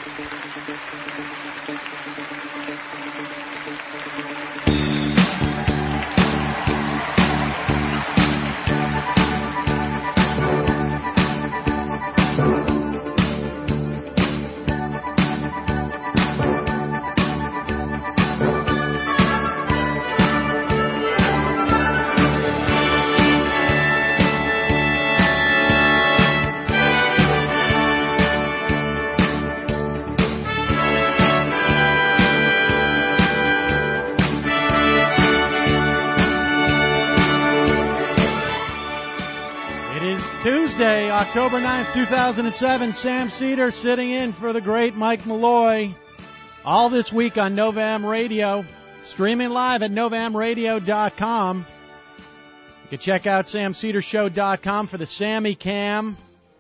Tuesday, October 9th, 2007. Sam Cedar sitting in for the great Mike Malloy. All this week on Nova-M Radio. Streaming live at NovaMRadio.com. You can check out SamCedarShow.com for the Sammy Cam.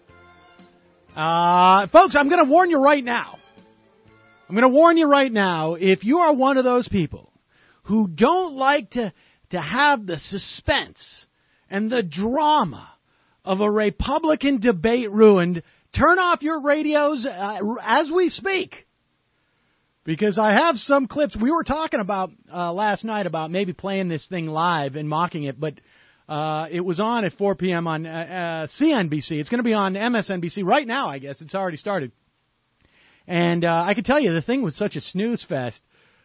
Folks, I'm going to warn you right now. If you are one of those people who don't like to have the suspense and the drama of a Republican debate ruined, turn off your radios as we speak. Because I have some clips. We were talking about last night about maybe playing this thing live and mocking it, but it was on at 4 p.m. on CNBC. It's going to be on MSNBC right now, I guess. It's already started. And I can tell you, the thing was such a snooze fest.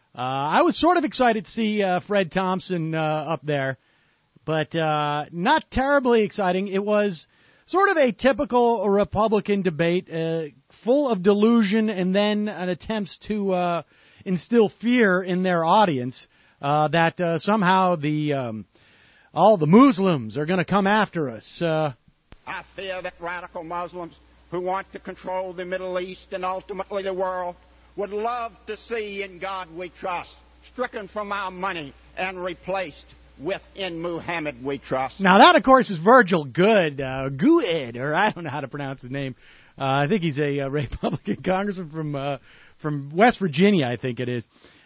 I was sort of excited to see Fred Thompson up there. But not terribly exciting. It was sort of a typical Republican debate, full of delusion and then an attempt to instill fear in their audience that somehow all the Muslims are going to come after us. I fear that radical Muslims who want to control the Middle East and ultimately the world would love to see In God We Trust stricken from our money and replaced with In Muhammad We Trust. Now that, of course, is Virgil Goode, or I don't know how to pronounce his name. I think he's a Republican congressman from West Virginia, I think it is.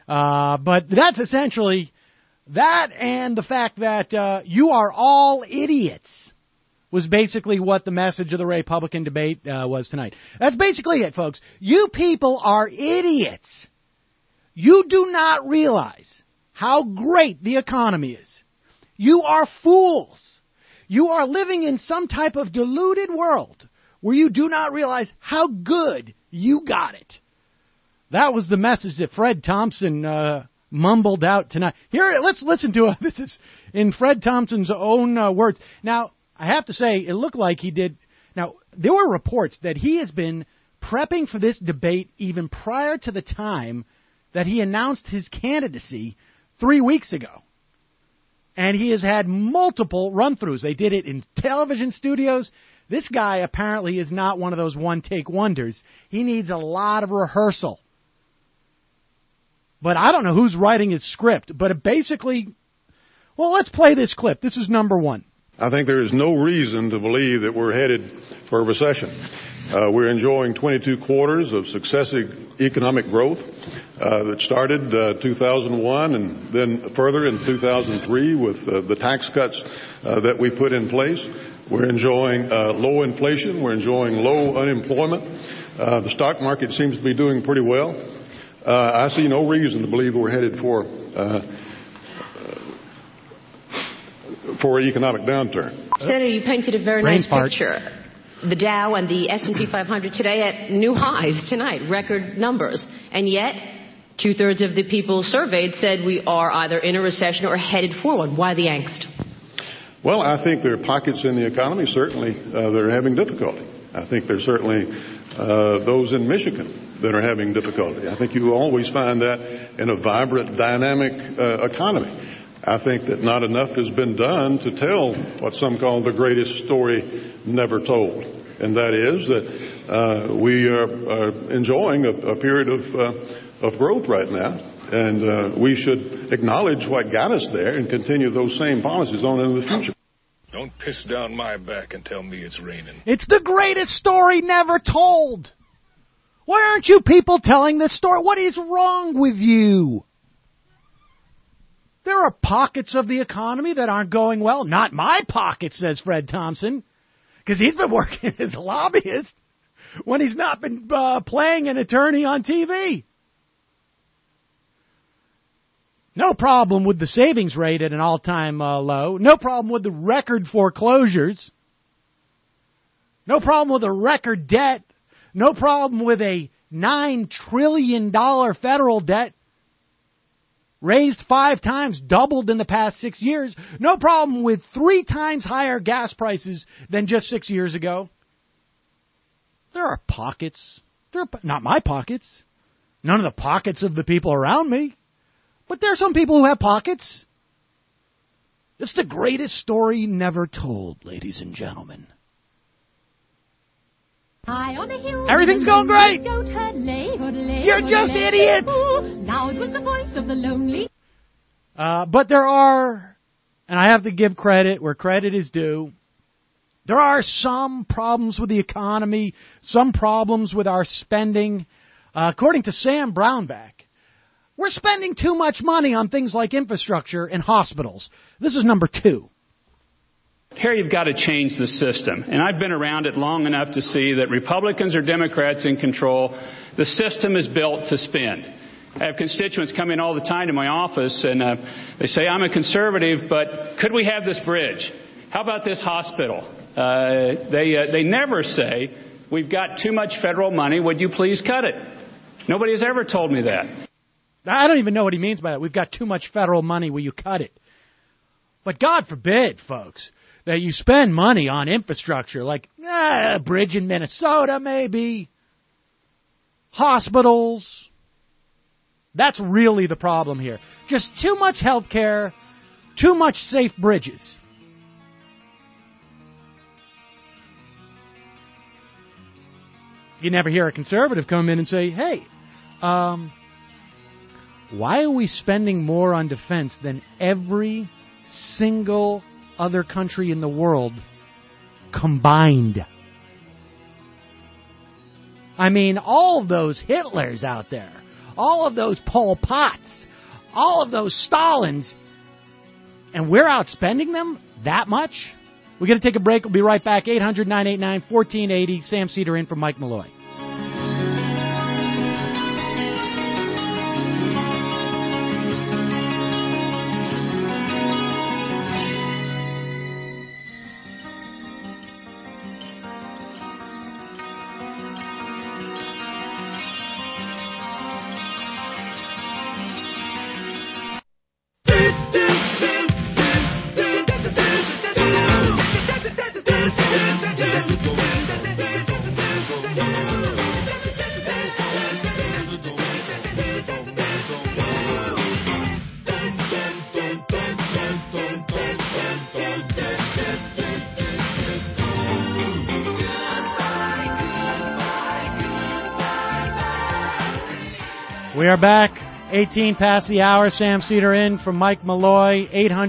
But that's essentially that, and the fact that you are all idiots was basically what the message of the Republican debate was tonight. That's basically it, folks. You people are idiots. You do not realize how great the economy is. You are fools. You are living in some type of deluded world where you do not realize how good you got it. That was the message that Fred Thompson mumbled out tonight. Here, let's listen to it. This is in Fred Thompson's own words. Now, I have to say, it looked like he did. Now, there were reports that he has been prepping for this debate even prior to the time that he announced his candidacy 3 weeks ago. And he has had multiple run-throughs. They did it in television studios. This guy apparently is not one of those one-take wonders. He needs a lot of rehearsal. But I don't know who's writing his script. But it basically, well, let's play this clip. This is number one. I think there is no reason to believe that we're headed for a recession. We're enjoying 22 quarters of successive economic growth that started 2001 and then further in 2003 with the tax cuts that we put in place. We're enjoying low inflation. We're enjoying low unemployment. The stock market seems to be doing pretty well. I see no reason to believe we're headed for an economic downturn. Senator, you painted a very nice picture. The Dow and the S&P 500 today at new highs tonight, record numbers. And yet, 2/3 of the people surveyed said we are either in a recession or headed for one. Why the angst? Well, I think there are pockets in the economy, certainly, that are having difficulty. I think there's certainly those in Michigan that are having difficulty. I think you always find that in a vibrant, dynamic economy. I think that not enough has been done to tell what some call the greatest story never told. And that is that we are enjoying a period of growth right now. And we should acknowledge what got us there and continue those same policies on into the future. Don't piss down my back and tell me it's raining. It's the greatest story never told. Why aren't you people telling this story? What is wrong with you? There are pockets of the economy that aren't going well. Not my pocket, says Fred Thompson, because he's been working as a lobbyist. when he's not been playing an attorney on TV. No problem with the savings rate at an all-time low. No problem with the record foreclosures. No problem with the record debt. No problem with a $9 trillion federal debt raised 5 times, doubled in the past 6 years. No problem with 3 times higher gas prices than just 6 years ago. There are pockets. They're not my pockets. None of the pockets of the people around me. But there are some people who have pockets. It's the greatest story never told, ladies and gentlemen. High on a hill, everything's going great. You're just idiots. Now it was the voice of the lonely. But there are, and I have to give credit where credit is due, there are some problems with the economy, some problems with our spending. According to Sam Brownback, we're spending too much money on things like infrastructure and hospitals. This is number 2. Here you've got to change the system. And I've been around it long enough to see that Republicans or Democrats in control, the system is built to spend. I have constituents come in all the time to my office and they say, I'm a conservative, but could we have this bridge? How about this hospital? They never say, we've got too much federal money, would you please cut it? Nobody has ever told me that. I don't even know what he means by that. We've got too much federal money, will you cut it? But God forbid, folks, that you spend money on infrastructure like a bridge in Minnesota, maybe, hospitals. That's really the problem here. Just too much health care, too much safe bridges. You never hear a conservative come in and say, hey, why are we spending more on defense than every single other country in the world combined? I mean, all of those Hitlers out there, all of those Pol Pots, all of those Stalins, and we're outspending them that much? We're going to take a break. We'll be right back. 800-989-1480. Sam Cedar in for Mike Malloy. We are back, 18 past the hour. Sam Cedar in from Mike Malloy,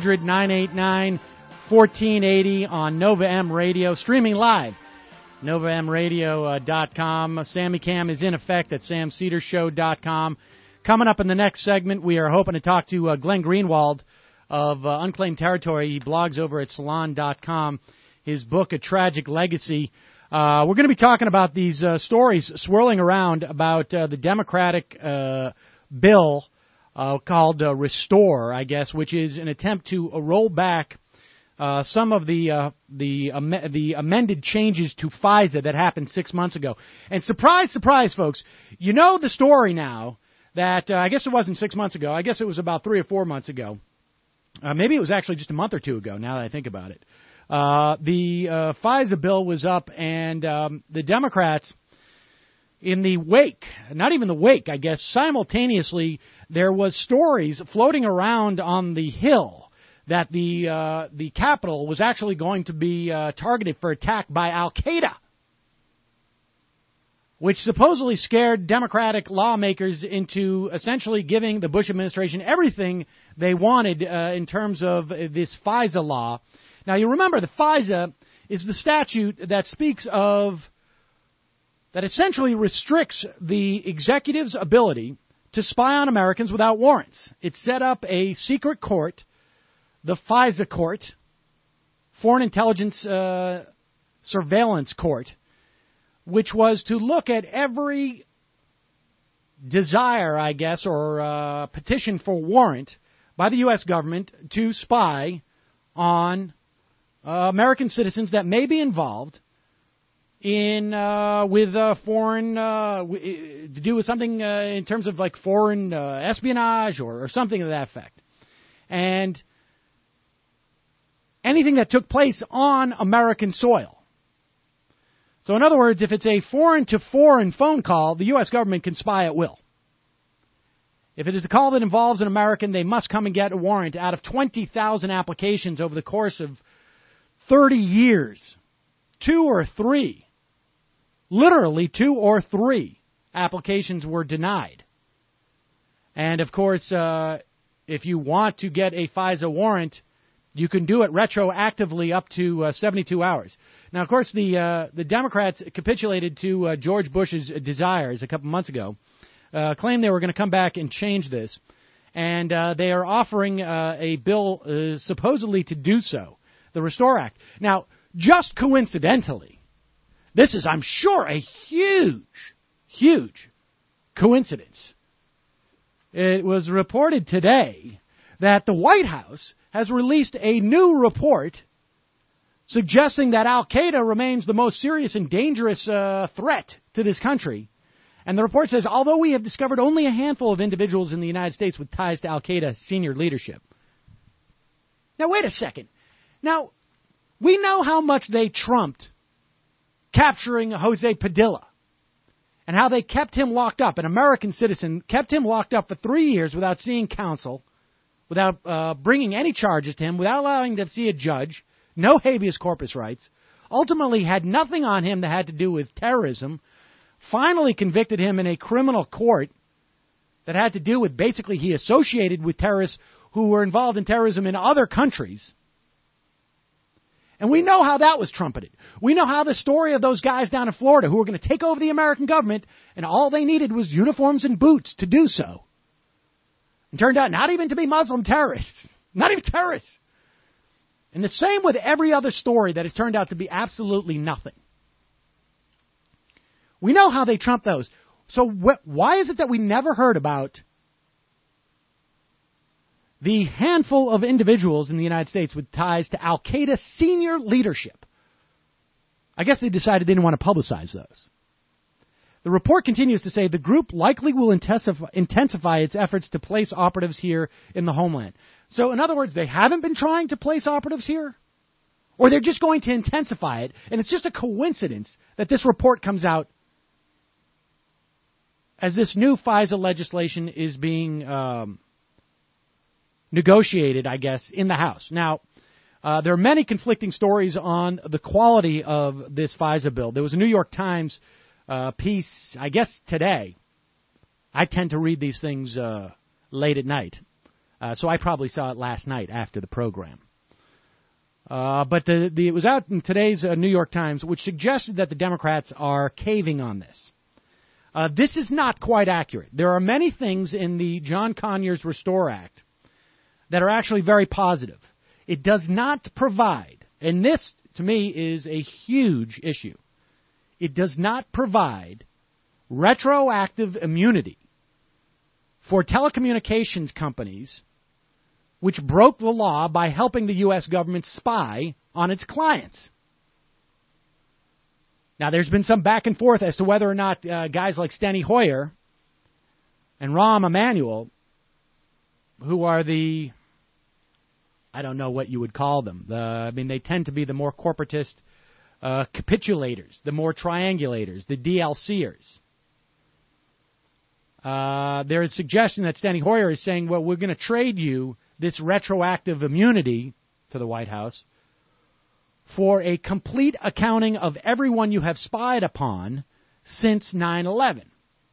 800-989-1480 on Nova M Radio, streaming live, NovaMradio.com. Sammy Cam is in effect at SamCedarShow.com. Coming up in the next segment, we are hoping to talk to Glenn Greenwald of Unclaimed Territory. He blogs over at Salon.com. His book, A Tragic Legacy. We're going to be talking about these stories swirling around about the Democratic bill called Restore, I guess, which is an attempt to roll back some of the amended changes to FISA that happened 6 months ago. And surprise, surprise, folks, you know the story now that I guess it wasn't 6 months ago. I guess it was about 3 or 4 months ago. Maybe it was actually just a month or two ago, now that I think about it. The FISA bill was up, and the Democrats, in the wake, not even the wake, I guess, simultaneously, there was stories floating around on the Hill that the Capitol was actually going to be targeted for attack by Al-Qaeda, which supposedly scared Democratic lawmakers into essentially giving the Bush administration everything they wanted in terms of this FISA law. Now, you remember the FISA is the statute that speaks of, that essentially restricts the executive's ability to spy on Americans without warrants. It set up a secret court, the FISA court, Foreign Intelligence Surveillance Court, which was to look at every desire, I guess, or petition for warrant by the U.S. government to spy on American citizens that may be involved in with foreign to do with something in terms of like foreign espionage or something to that effect, and anything that took place on American soil. So in other words, if it's a foreign-to-foreign phone call, the U.S. government can spy at will. If it is a call that involves an American, they must come and get a warrant. Out of 20,000 applications over the course of 30 years, 2 or 3, literally 2 or 3 applications were denied. And of course, if you want to get a FISA warrant, you can do it retroactively up to 72 hours. Now, of course, the Democrats capitulated to George Bush's desires a couple months ago, claimed they were going to come back and change this, and they are offering a bill supposedly to do so, the Restore Act. Now, just coincidentally, this is, I'm sure, a huge, huge coincidence. It was reported today that the White House has released a new report suggesting that al-Qaeda remains the most serious and dangerous threat to this country. And the report says, although we have discovered only a handful of individuals in the United States with ties to al-Qaeda senior leadership. Now, wait a second. Now, we know how much they trumped capturing Jose Padilla and how they kept him locked up, an American citizen, kept him locked up for 3 years without seeing counsel, without bringing any charges to him, without allowing to see a judge, no habeas corpus rights, ultimately had nothing on him that had to do with terrorism, finally convicted him in a criminal court that had to do with basically he associated with terrorists who were involved in terrorism in other countries. And we know how that was trumpeted. We know how the story of those guys down in Florida who were going to take over the American government, and all they needed was uniforms and boots to do so. And turned out not even to be Muslim terrorists. Not even terrorists. And the same with every other story that has turned out to be absolutely nothing. We know how they trump those. So why is it that we never heard about the handful of individuals in the United States with ties to al-Qaeda senior leadership? I guess they decided they didn't want to publicize those. The report continues to say the group likely will intensify its efforts to place operatives here in the homeland. So, in other words, they haven't been trying to place operatives here? Or they're just going to intensify it, and it's just a coincidence that this report comes out as this new FISA legislation is being negotiated, I guess, in the House. Now, there are many conflicting stories on the quality of this FISA bill. There was a New York Times piece, I guess, today. I tend to read these things late at night, so I probably saw it last night after the program. But it was out in today's New York Times, which suggested that the Democrats are caving on this. This is not quite accurate. There are many things in the John Conyers Restore Act that are actually very positive. It does not provide, and this, to me, is a huge issue. It does not provide retroactive immunity for telecommunications companies which broke the law by helping the U.S. government spy on its clients. Now, there's been some back and forth as to whether or not guys like Steny Hoyer and Rahm Emanuel, who are the, I don't know what you would call them. They tend to be the more corporatist capitulators, the more triangulators, the DLCers. There is suggestion that Steny Hoyer is saying, well, we're going to trade you this retroactive immunity to the White House for a complete accounting of everyone you have spied upon since 9/11.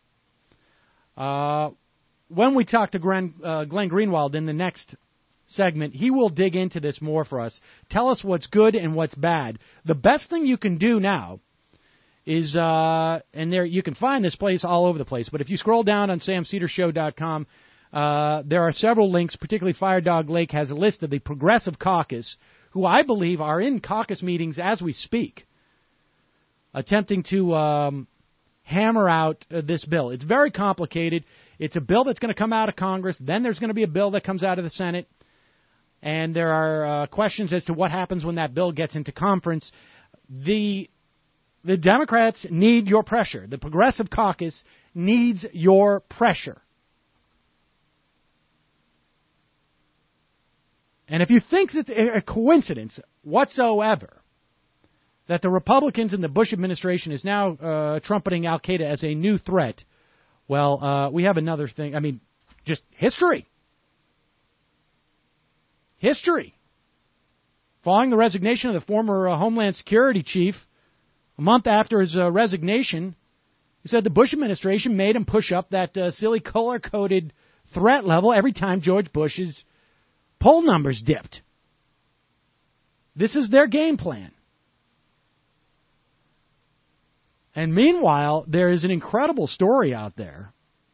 When we talk to Glenn Greenwald in the next segment, he will dig into this more for us, tell us what's good and what's bad. The best thing you can do now is, and there you can find this place all over the place, but if you scroll down on samcedershow.com, there are several links, particularly Fire Dog Lake has a list of the Progressive Caucus, who I believe are in caucus meetings as we speak, attempting to hammer out this bill. It's very complicated. It's a bill that's going to come out of Congress. Then there's going to be a bill that comes out of the Senate. And there are questions as to what happens when that bill gets into conference. The Democrats need your pressure. The Progressive Caucus needs your pressure. And if you think it's a coincidence whatsoever that the Republicans and the Bush administration is now trumpeting al-Qaeda as a new threat, well, we have another thing. I mean, just history. History. Following the resignation of the former Homeland Security chief, a month after his resignation, he said the Bush administration made him push up that silly color-coded threat level every time George Bush's poll numbers dipped. This is their game plan. And meanwhile, there is an incredible story out there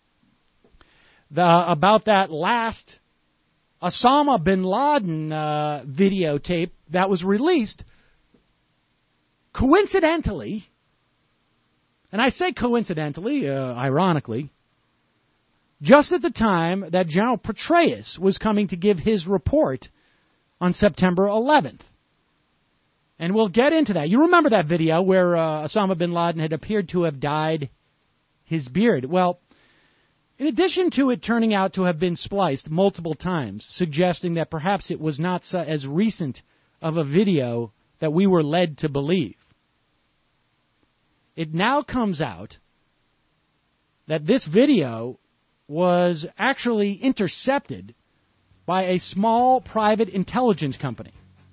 about that last Osama bin Laden videotape that was released coincidentally, and I say coincidentally, ironically, just at the time that General Petraeus was coming to give his report on September 11th. And we'll get into that. You remember that video where Osama bin Laden had appeared to have dyed his beard. Well, in addition to it turning out to have been spliced multiple times, suggesting that perhaps it was not as recent of a video that we were led to believe, it now comes out that this video was actually intercepted by a small private intelligence company.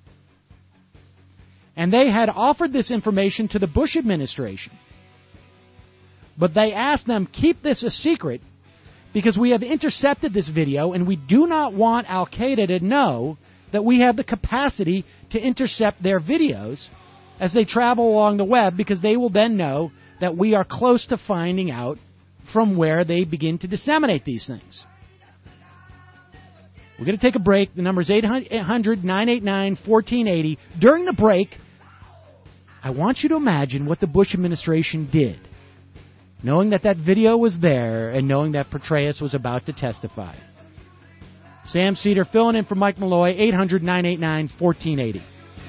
And they had offered this information to the Bush administration. But they asked them, keep this a secret, because we have intercepted this video and we do not want al-Qaeda to know that we have the capacity to intercept their videos as they travel along the web, because they will then know that we are close to finding out from where they begin to disseminate these things. We're going to take a break. The number is 800-989-1480. During the break, I want you to imagine what the Bush administration did, knowing that that video was there and knowing that Petraeus was about to testify. Sam Cedar filling in for Mike Malloy, 800-989-1480.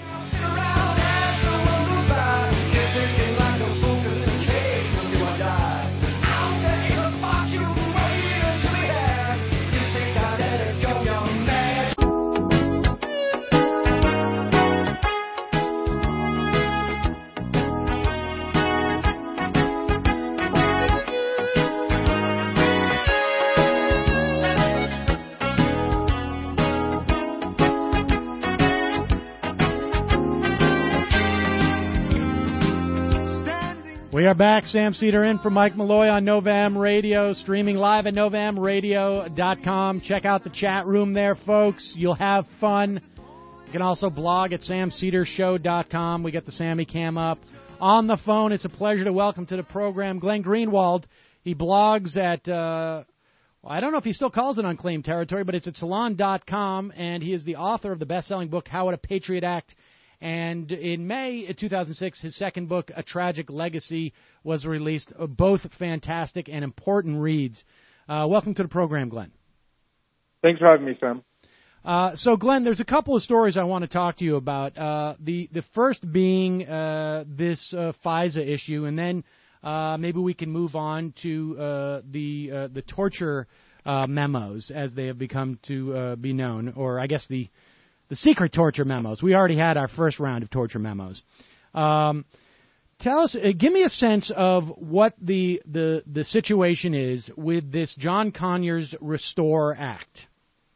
We are back. Sam Cedar in for Mike Malloy on Novam Radio, streaming live at novamradio.com. Check out the chat room there, folks. You'll have fun. You can also blog at samcedershow.com. We got the Sammy Cam up. On the phone, it's a pleasure to welcome to the program Glenn Greenwald. He blogs at, I don't know if he still calls it Unclaimed Territory, but it's at salon.com, and he is the author of the best-selling book, How Would a Patriot Act? And in May 2006, his second book, A Tragic Legacy, was released. Both fantastic and important reads. Welcome to the program, Glenn. Thanks for having me, Sam. So, Glenn, there's a couple of stories I want to talk to you about. The first being this FISA issue, and then maybe we can move on to the torture memos, as they have become to be known, or I guess the secret torture memos. We already had our first round of torture memos. Tell us, give me a sense of what the situation is with this John Conyers Restore Act.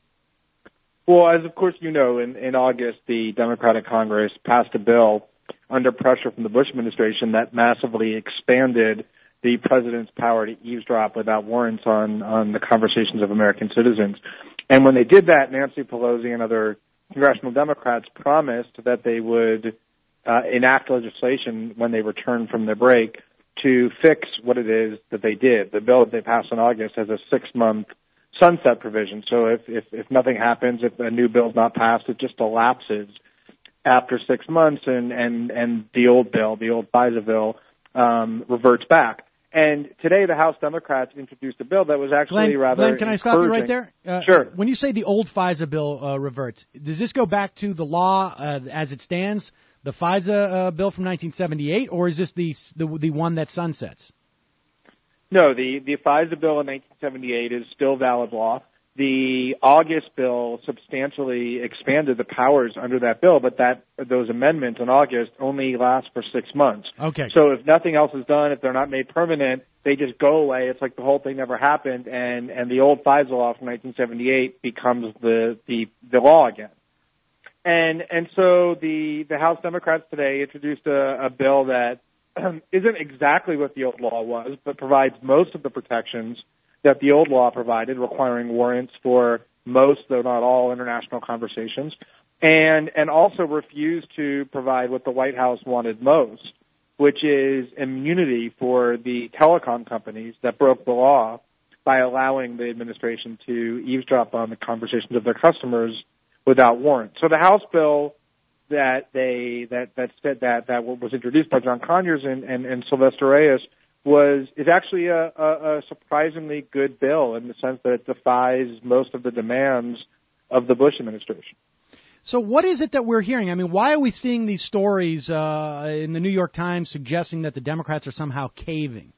Well, as of course you know, in August, the Democratic Congress passed a bill under pressure from the Bush administration that massively expanded the president's power to eavesdrop without warrants on the conversations of American citizens. And when they did that, Nancy Pelosi and other congressional Democrats promised that they would enact legislation when they returned from their break to fix what it is that they did. The bill that they passed in August has a 6-month sunset provision. So if nothing happens, if a new bill is not passed, it just elapses after 6 months, and the old bill, the old FISA bill, reverts back. And today the House Democrats introduced a bill that was actually Glenn, can I stop you right there? Sure. When you say the old FISA bill reverts, does this go back to the law as it stands, the FISA bill from 1978, or is this the one that sunsets? No, the FISA bill in 1978 is still valid law. The August bill substantially expanded the powers under that bill, but those amendments in August only last for 6 months. Okay. So if nothing else is done, if they're not made permanent, they just go away. It's like the whole thing never happened, and the old FISA law from 1978 becomes the law again. And so the House Democrats today introduced a bill that isn't exactly what the old law was, but provides most of the protections that the old law provided, requiring warrants for most, though not all, international conversations, and also refused to provide what the White House wanted most, which is immunity for the telecom companies that broke the law by allowing the administration to eavesdrop on the conversations of their customers without warrant. So the House bill that was introduced by John Conyers and Sylvester Reyes is actually a surprisingly good bill in the sense that it defies most of the demands of the Bush administration. So what is it that we're hearing? I mean, why are we seeing these stories in the New York Times suggesting that the Democrats are somehow caving?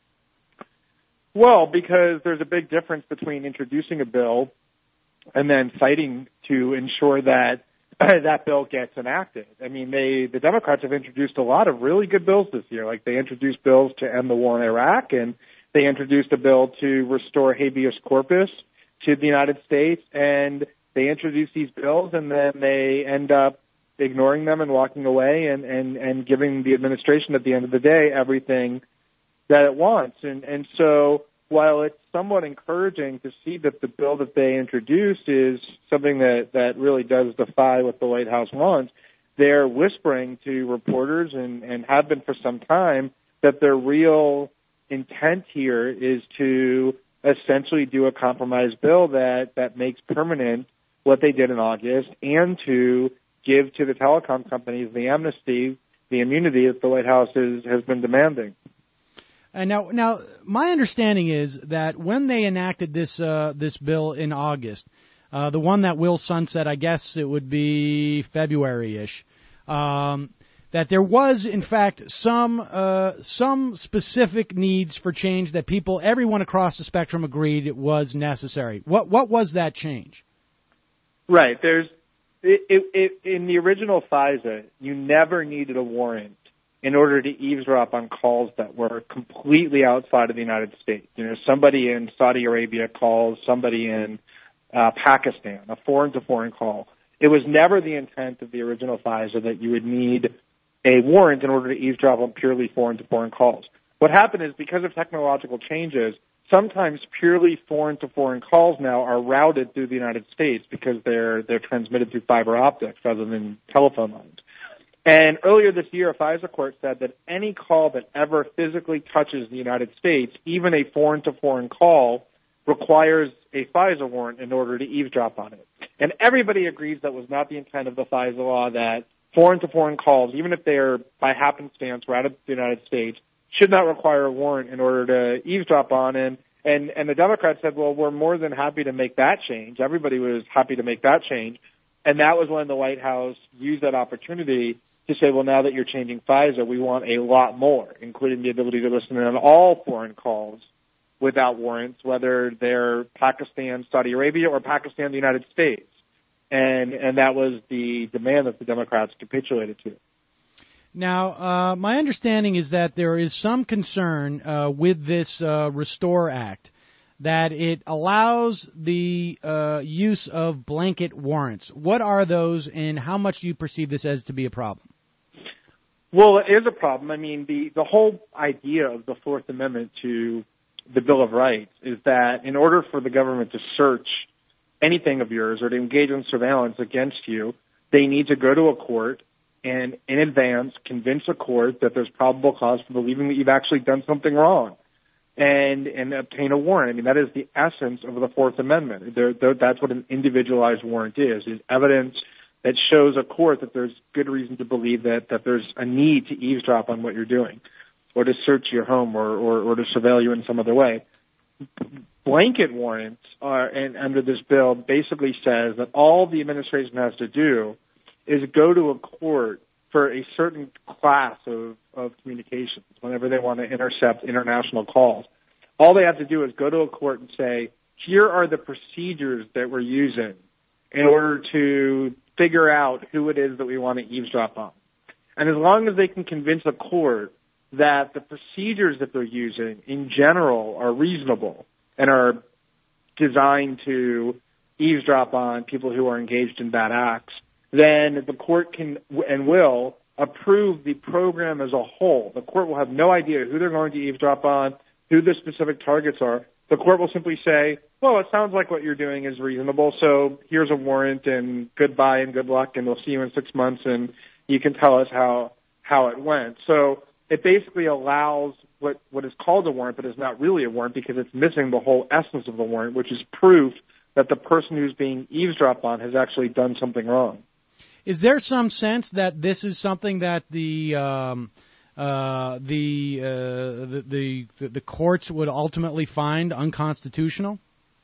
Well, because there's a big difference between introducing a bill and then fighting to ensure that that bill gets enacted. I mean, the Democrats have introduced a lot of really good bills this year. Like they introduced bills to end the war in Iraq, and they introduced a bill to restore habeas corpus to the United States, and they introduce these bills and then they end up ignoring them and walking away and giving the administration at the end of the day everything that it wants. And so while it's somewhat encouraging to see that the bill that they introduced is something that really does defy what the White House wants, they're whispering to reporters and have been for some time that their real intent here is to essentially do a compromise bill that makes permanent what they did in August and to give to the telecom companies the amnesty, the immunity that the White House has been demanding. And now, my understanding is that when they enacted this bill in August, the one that will sunset, I guess it would be February-ish, that there was, in fact, some specific needs for change that everyone across the spectrum agreed it was necessary. What was that change? Right. In the original FISA, you never needed a warrant in order to eavesdrop on calls that were completely outside of the United States. You know, somebody in Saudi Arabia calls somebody in Pakistan, a foreign-to-foreign call. It was never the intent of the original FISA that you would need a warrant in order to eavesdrop on purely foreign-to-foreign calls. What happened is, because of technological changes, sometimes purely foreign-to-foreign calls now are routed through the United States because they're transmitted through fiber optics rather than telephone lines. And earlier this year, a FISA court said that any call that ever physically touches the United States, even a foreign-to-foreign call, requires a FISA warrant in order to eavesdrop on it. And everybody agrees that was not the intent of the FISA law, that foreign-to-foreign calls, even if they are by happenstance routed to the United States, should not require a warrant in order to eavesdrop on. And the Democrats said, well, we're more than happy to make that change. Everybody was happy to make that change. And that was when the White House used that opportunity to say, well, now that you're changing FISA, we want a lot more, including the ability to listen in on all foreign calls without warrants, whether they're Pakistan, Saudi Arabia, or Pakistan, the United States. And that was the demand that the Democrats capitulated to. Now, my understanding is that there is some concern with this Restore Act that it allows the use of blanket warrants. What are those, and how much do you perceive this as to be a problem? Well, it is a problem. I mean, the whole idea of the Fourth Amendment to the Bill of Rights is that in order for the government to search anything of yours or to engage in surveillance against you, they need to go to a court and in advance convince a court that there's probable cause for believing that you've actually done something wrong and obtain a warrant. I mean, that is the essence of the Fourth Amendment. That's what an individualized warrant is evidence that shows a court that there's good reason to believe that there's a need to eavesdrop on what you're doing. or to search your home or to surveil you in some other way. Blanket warrants under this bill basically says that all the administration has to do is go to a court for a certain class of communications whenever they want to intercept international calls. All they have to do is go to a court and say, here are the procedures that we're using in order to figure out who it is that we want to eavesdrop on. And as long as they can convince a court that the procedures that they're using in general are reasonable and are designed to eavesdrop on people who are engaged in bad acts, then the court can and will approve the program as a whole. The court will have no idea who they're going to eavesdrop on, who the specific targets are. The court will simply say, well, it sounds like what you're doing is reasonable, so here's a warrant and goodbye and good luck, and we'll see you in 6 months, and you can tell us how it went. So it basically allows what is called a warrant, but is not really a warrant because it's missing the whole essence of the warrant, which is proof that the person who's being eavesdropped on has actually done something wrong. Is there some sense that this is something that the courts would ultimately find unconstitutional?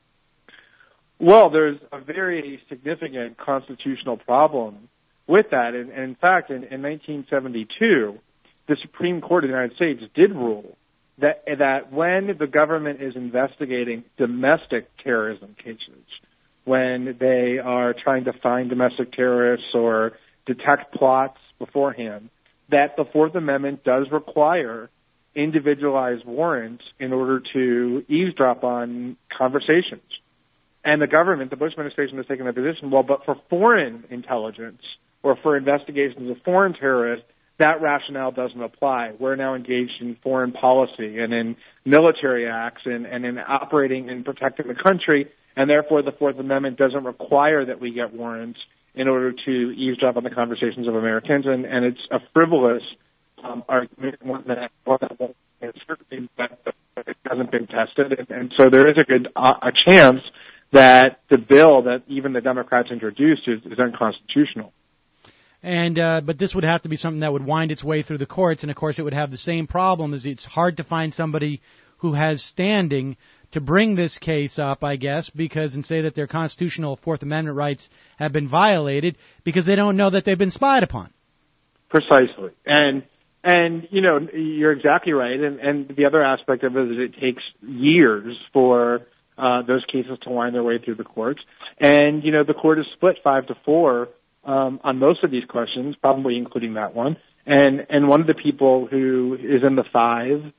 Well, there's a very significant constitutional problem with that. And in fact, in 1972, the Supreme Court of the United States did rule that when the government is investigating domestic terrorism cases, when they are trying to find domestic terrorists or detect plots beforehand, that the Fourth Amendment does require individualized warrants in order to eavesdrop on conversations. And the government, the Bush administration, has taken the position, well, but for foreign intelligence or for investigations of foreign terrorists, that rationale doesn't apply. We're now engaged in foreign policy and in military acts and in operating and protecting the country, and therefore the Fourth Amendment doesn't require that we get warrants in order to eavesdrop on the conversations of Americans, and it's a frivolous argument, one that certainly it hasn't been tested, and so there is a chance that the bill that even the Democrats introduced is unconstitutional. And but this would have to be something that would wind its way through the courts, and of course it would have the same problem as it's hard to find somebody who has standing to bring this case up, I guess, because and say that their constitutional Fourth Amendment rights have been violated because they don't know that they've been spied upon. Precisely. And you know, you're exactly right. And the other aspect of it is it takes years for those cases to wind their way through the courts. And, you know, the court is split 5-4 on most of these questions, probably including that one. And one of the people who is in the 5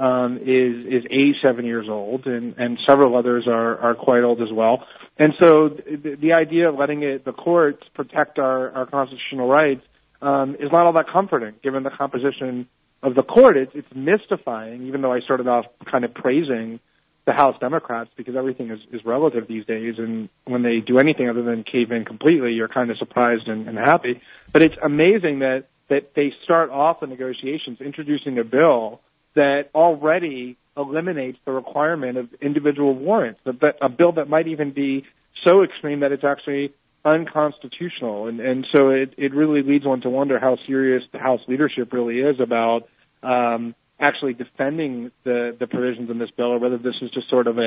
is 87 years old, and several others are quite old as well. And so the idea of letting the courts protect our constitutional rights is not all that comforting, given the composition of the court. It's mystifying, even though I started off kind of praising the House Democrats because everything is relative these days, and when they do anything other than cave in completely, you're kind of surprised and happy. But it's amazing that they start off the negotiations introducing a bill that already eliminates the requirement of individual warrants, a bill that might even be so extreme that it's actually unconstitutional. And so it really leads one to wonder how serious the House leadership really is about actually defending the provisions in this bill, or whether this is just sort of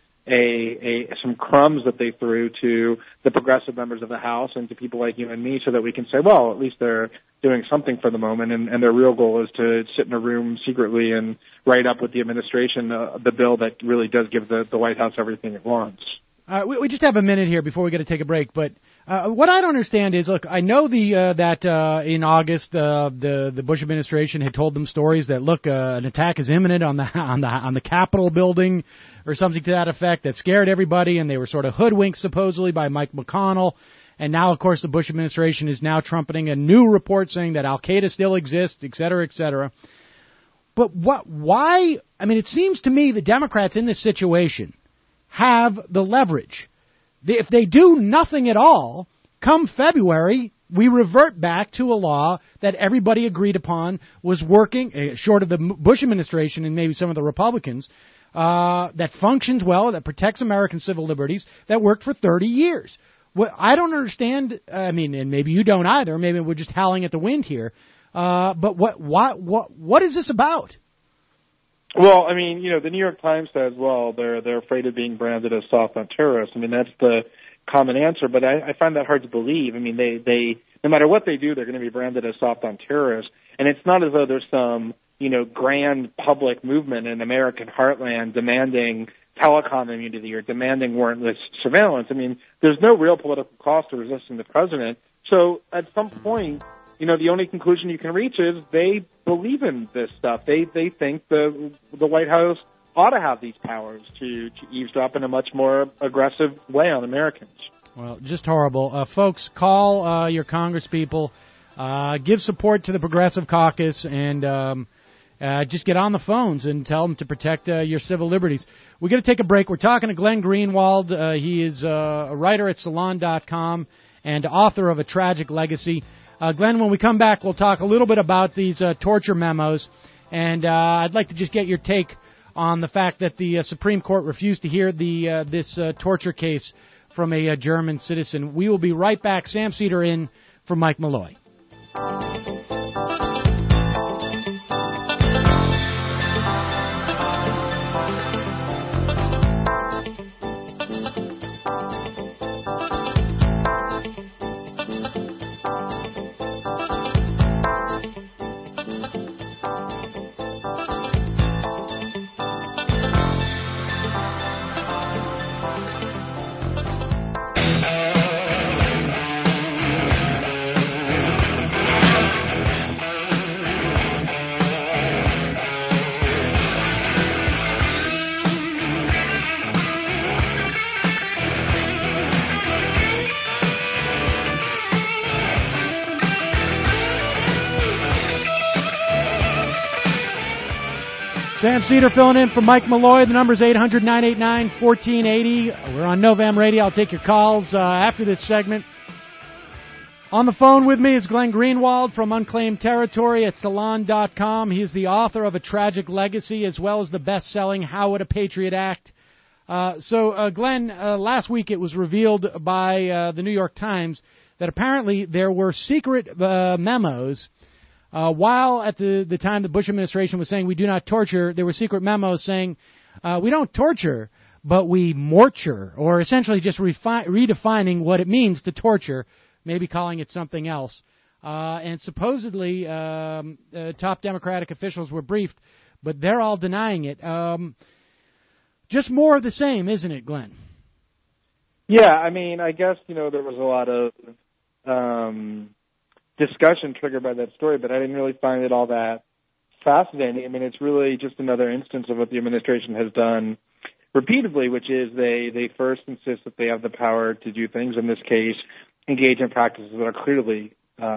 some crumbs that they threw to the progressive members of the House and to people like you and me so that we can say, well, at least they're doing something for the moment, and their real goal is to sit in a room secretly and write up with the administration the bill that really does give the White House everything it wants. We just have a minute here before we got to take a break, but what I don't understand is, look, I know that in August the Bush administration had told them stories that an attack is imminent on the Capitol building or something to that effect that scared everybody, and they were sort of hoodwinked supposedly by Mike McConnell. And now, of course, the Bush administration is now trumpeting a new report saying that Al-Qaeda still exists, et cetera, et cetera. But why? I mean, it seems to me the Democrats in this situation have the leverage. If they do nothing at all, come February, we revert back to a law that everybody agreed upon was working, short of the Bush administration and maybe some of the Republicans, that functions well, that protects American civil liberties, that worked for 30 years. What I don't understand, I mean, and maybe you don't either, maybe we're just howling at the wind here, but what is this about? Well, I mean, the New York Times says, well, they're afraid of being branded as soft on terrorists. I mean, that's the common answer, but I find that hard to believe. I mean, they no matter what they do, they're going to be branded as soft on terrorists, and it's not as though there's some grand public movement in American heartland demanding telecom immunity or demanding warrantless surveillance. I mean, there's no real political cost to resisting the president. So at some point, the only conclusion you can reach is they believe in this stuff. They think the White House ought to have these powers to eavesdrop in a much more aggressive way on Americans. Well, just horrible. Folks, call your congresspeople, give support to the Progressive Caucus, and just get on the phones and tell them to protect your civil liberties. We're going to take a break. We're talking to Glenn Greenwald. He is a writer at Salon.com and author of A Tragic Legacy. Glenn, when we come back, we'll talk a little bit about these torture memos, and I'd like to just get your take on the fact that the Supreme Court refused to hear this torture case from a German citizen. We will be right back. Sam Seder in for Mike Malloy. Sam Seder filling in for Mike Malloy. The number's 800-989-1480. We're on Novam Radio. I'll take your calls after this segment. On the phone with me is Glenn Greenwald from Unclaimed Territory at Salon.com. He is the author of A Tragic Legacy as well as the best-selling How Would a Patriot Act? So, Glenn, last week it was revealed by the New York Times that apparently there were secret memos. While at the time the Bush administration was saying we do not torture, there were secret memos saying we don't torture, but we morture, or essentially just redefining what it means to torture, maybe calling it something else. And supposedly top Democratic officials were briefed, but they're all denying it. Just more of the same, isn't it, Glenn? Yeah, I mean, I guess, there was a lot of discussion triggered by that story, but I didn't really find it all that fascinating. I mean, it's really just another instance of what the administration has done repeatedly, which is they first insist that they have the power to do things, in this case, engage in practices that are clearly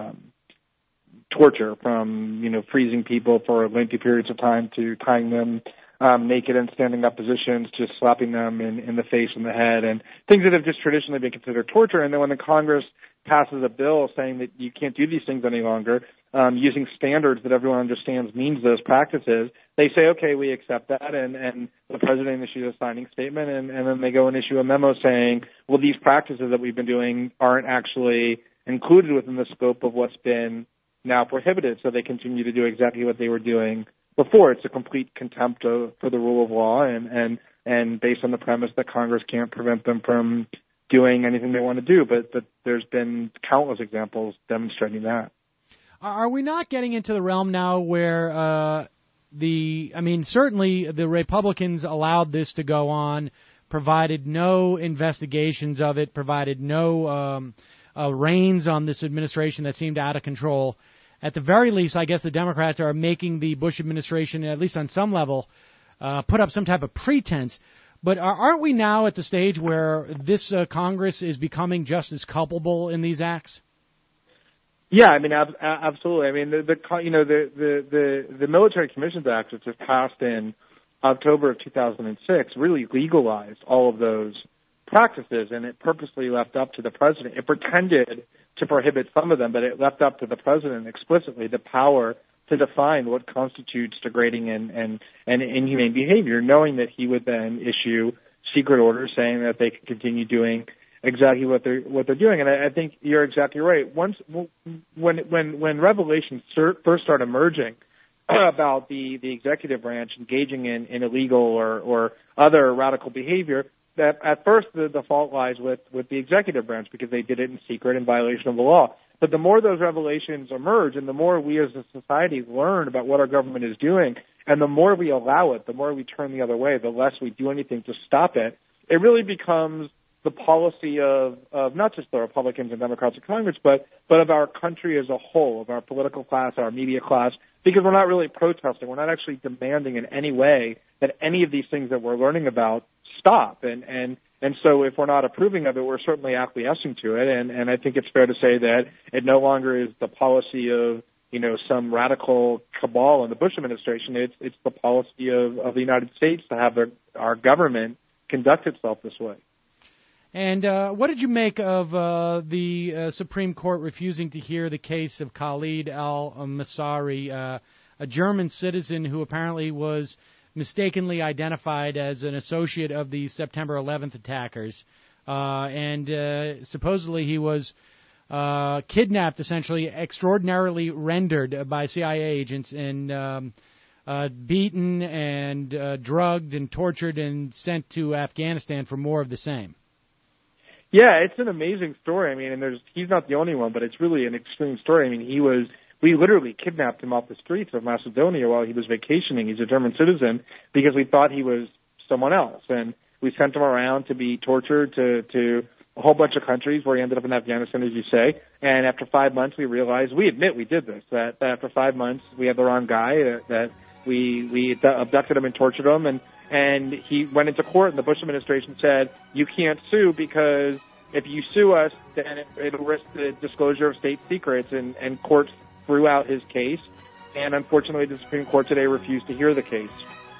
torture, from, freezing people for lengthy periods of time to tying them naked in standing up positions, just slapping them in the face and the head, and things that have just traditionally been considered torture. And then when the Congress passes a bill saying that you can't do these things any longer, using standards that everyone understands means those practices, they say, okay, we accept that, and the president issues a signing statement, and then they go and issue a memo saying, well, these practices that we've been doing aren't actually included within the scope of what's been now prohibited, so they continue to do exactly what they were doing before. It's a complete contempt for the rule of law, and based on the premise that Congress can't prevent them from doing anything they want to do, but there's been countless examples demonstrating that. Are we not getting into the realm now where certainly the Republicans allowed this to go on, provided no investigations of it, provided no reins on this administration that seemed out of control. At the very least, I guess the Democrats are making the Bush administration, at least on some level, put up some type of pretense. But aren't we now at the stage where this Congress is becoming just as culpable in these acts? Yeah, I mean, absolutely. I mean, the Military Commissions Act, which was passed in October of 2006, really legalized all of those practices, and it purposely left up to the president. It pretended to prohibit some of them, but it left up to the president explicitly the power to define what constitutes degrading and inhumane behavior, knowing that he would then issue secret orders saying that they could continue doing exactly what they're doing. And I think you're exactly right. When revelations first start emerging about the executive branch engaging in illegal or other radical behavior, that at first the fault lies with the executive branch because they did it in secret in violation of the law. But the more those revelations emerge and the more we as a society learn about what our government is doing and the more we allow it, the more we turn the other way, the less we do anything to stop it, it really becomes the policy of not just the Republicans and Democrats in Congress, but of our country as a whole, of our political class, our media class, because we're not really protesting. We're not actually demanding in any way that any of these things that we're learning about stop. And so if we're not approving of it, we're certainly acquiescing to it. And I think it's fair to say that it no longer is the policy of, some radical cabal in the Bush administration. It's the policy of the United States to have our government conduct itself this way. And what did you make of the Supreme Court refusing to hear the case of Khalid al-Masri, a German citizen who apparently was mistakenly identified as an associate of the September 11th attackers, and supposedly he was kidnapped, essentially extraordinarily rendered by CIA agents and beaten and drugged and tortured and sent to Afghanistan for more of the same. Yeah, it's an amazing story. I mean, and he's not the only one, but it's really an extreme story. I mean, we literally kidnapped him off the streets of Macedonia while he was vacationing. He's a German citizen because we thought he was someone else. And we sent him around to be tortured to a whole bunch of countries where he ended up in Afghanistan, as you say. And after 5 months, we realized, we admit we did this, that after 5 months, we had the wrong guy, that we abducted him and tortured him. And he went into court, and the Bush administration said, you can't sue because if you sue us, then it'll risk the disclosure of state secrets. And courts threw out his case. And unfortunately, the Supreme Court today refused to hear the case.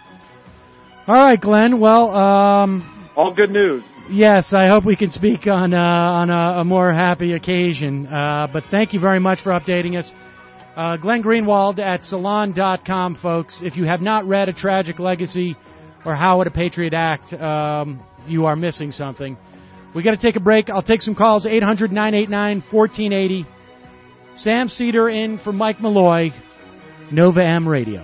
All right, Glenn. Well, all good news. Yes, I hope we can speak on a more happy occasion. But thank you very much for updating us. Glenn Greenwald at Salon.com, folks. If you have not read A Tragic Legacy or How Would a Patriot Act, you are missing something. We got to take a break. I'll take some calls. 800-989-1480. Sam Cedar in for Mike Malloy. Nova M Radio.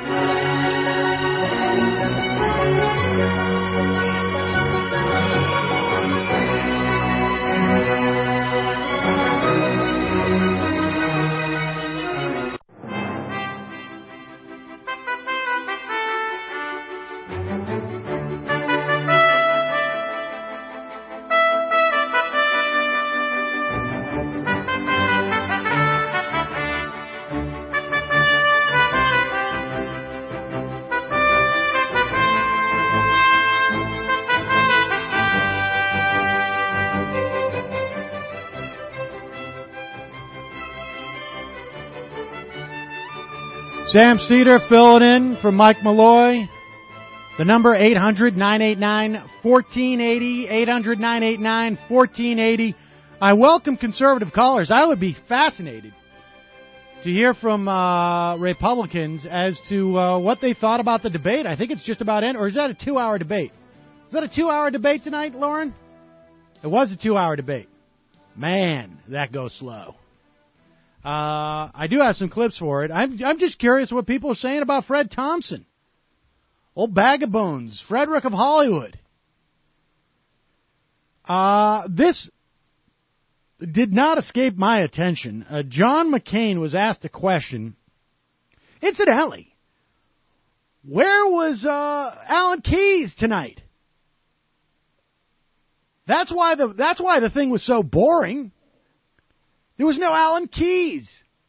Sam Cedar filling in for Mike Malloy. The number 800-989-1480, 800-989-1480. I welcome conservative callers. I would be fascinated to hear from Republicans as to what they thought about the debate. I think it's just about end, or is that a 2-hour debate? Is that a 2-hour debate tonight, Lauren? It was a 2-hour debate. Man, that goes slow. I do have some clips for it. I'm just curious what people are saying about Fred Thompson. Old bag of bones. Frederick of Hollywood. This did not escape my attention. John McCain was asked a question. Incidentally, where was Alan Keyes tonight? That's why the thing was so boring. There was no Alan Keyes.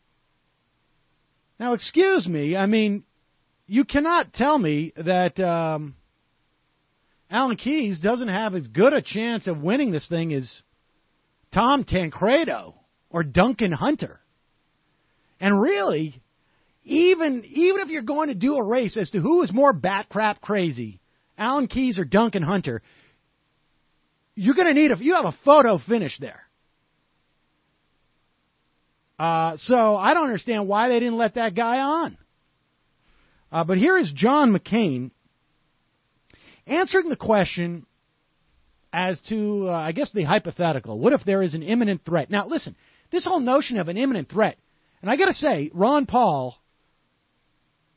Now, excuse me, I mean, you cannot tell me that Alan Keyes doesn't have as good a chance of winning this thing as Tom Tancredo or Duncan Hunter. And really, even if you're going to do a race as to who is more bat crap crazy, Alan Keyes or Duncan Hunter, you're going to need you have a photo finish there. So I don't understand why they didn't let that guy on. But here is John McCain answering the question as to, I guess, the hypothetical. What if there is an imminent threat? Now, listen, this whole notion of an imminent threat, and I got to say, Ron Paul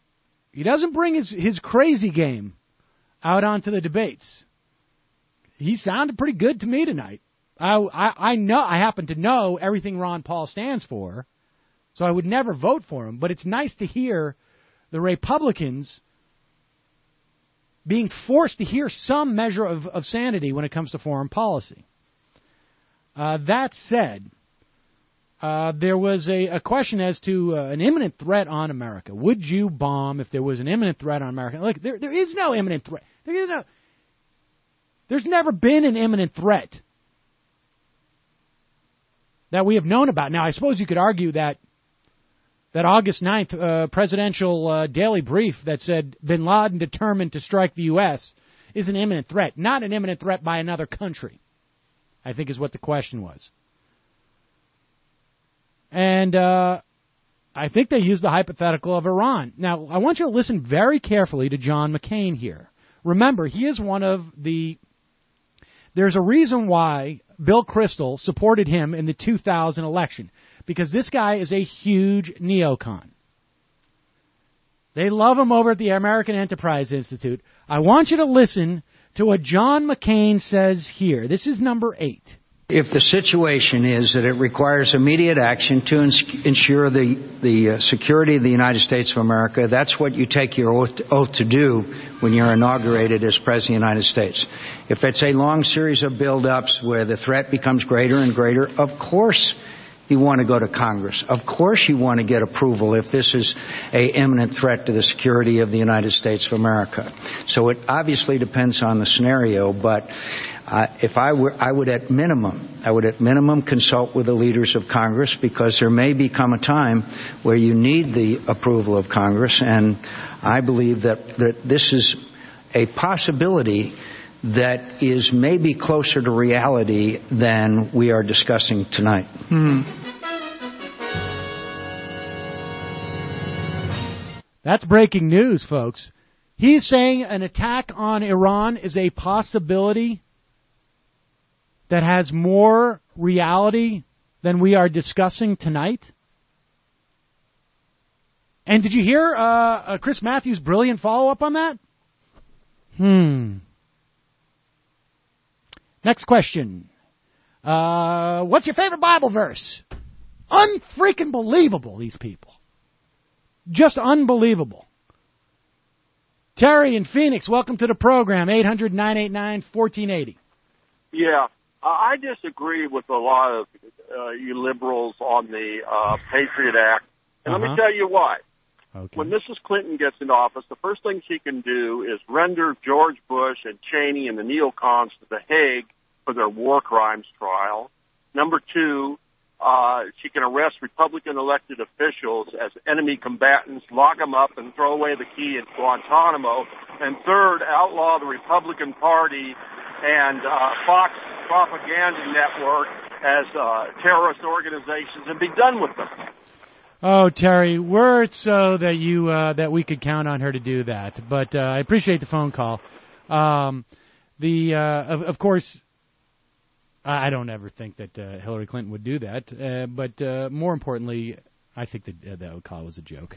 He doesn't bring his crazy game out onto the debates. He sounded pretty good to me tonight. I happen to know everything Ron Paul stands for, so I would never vote for him. But it's nice to hear the Republicans being forced to hear some measure of sanity when it comes to foreign policy. That said, there was a question as to an imminent threat on America. Would you bomb if there was an imminent threat on America? Look, there is no imminent threat. There's never been an imminent threat that we have known about. Now, I suppose you could argue that August 9th presidential daily brief that said bin Laden determined to strike the U.S. is an imminent threat, not an imminent threat by another country, I think is what the question was. And I think they used the hypothetical of Iran. Now, I want you to listen very carefully to John McCain here. Remember, he is one of the... There's a reason why Bill Kristol supported him in the 2000 election, because this guy is a huge neocon. They love him over at the American Enterprise Institute. I want you to listen to what John McCain says here. This is number 8. If the situation is that it requires immediate action to ensure the security of the United States of America, that's what you take your oath to do when you're inaugurated as President of the United States. If it's a long series of build-ups where the threat becomes greater and greater, of course you want to go to Congress. Of course you want to get approval if this is an imminent threat to the security of the United States of America. So it obviously depends on the scenario, but if I would at minimum consult with the leaders of Congress, because there may become a time where you need the approval of Congress, and I believe that this is a possibility that is maybe closer to reality than we are discussing tonight. That's breaking news, folks. He's saying an attack on Iran is a possibility that has more reality than we are discussing tonight. And did you hear Chris Matthews' brilliant follow-up on that? Next question. What's your favorite Bible verse? Unfreaking believable, these people. Just unbelievable. Terry in Phoenix, welcome to the program, 800-989-1480. Yeah. I disagree with a lot of you liberals on the Patriot Act, and let me tell you why. Okay. When Mrs. Clinton gets in office, the first thing she can do is render George Bush and Cheney and the neocons to The Hague for their war crimes trial. Number 2, she can arrest Republican elected officials as enemy combatants, lock them up, and throw away the key in Guantanamo. And third, outlaw the Republican Party and Fox propaganda network as terrorist organizations and be done with them. Oh, Terry, were it so that you that we could count on her to do that, but I appreciate the phone call. Of course, I don't ever think that Hillary Clinton would do that, but more importantly, I think that call was a joke.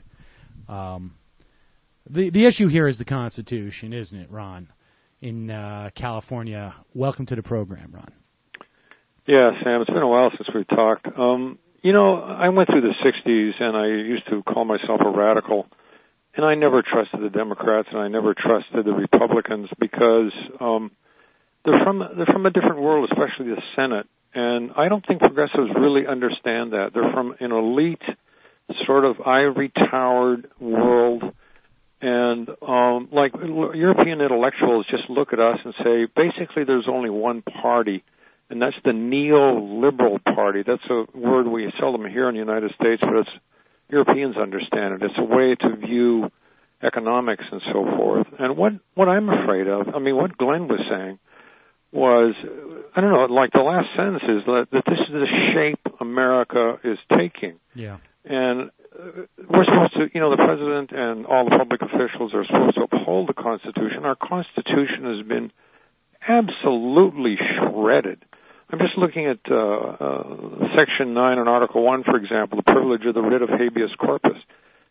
The issue here is the Constitution, isn't it, Ron? In California. Welcome to the program, Ron. Yeah, Sam, it's been a while since we've talked. I went through the 60s, and I used to call myself a radical, and I never trusted the Democrats, and I never trusted the Republicans because they're from a different world, especially the Senate, and I don't think progressives really understand that. They're from an elite, sort of ivory-towered world. And like European intellectuals just look at us and say, basically there's only one party, and that's the neoliberal party. That's a word we seldom hear in the United States, but Europeans understand it. It's a way to view economics and so forth. And what I'm afraid of, what Glenn was saying was, I don't know, like the last sentence is that this is the shape America is taking. Yeah. And we're supposed to, the President and all the public officials are supposed to uphold the Constitution. Our Constitution has been absolutely shredded. I'm just looking at Section 9 in Article 1, for example, the privilege of the writ of habeas corpus.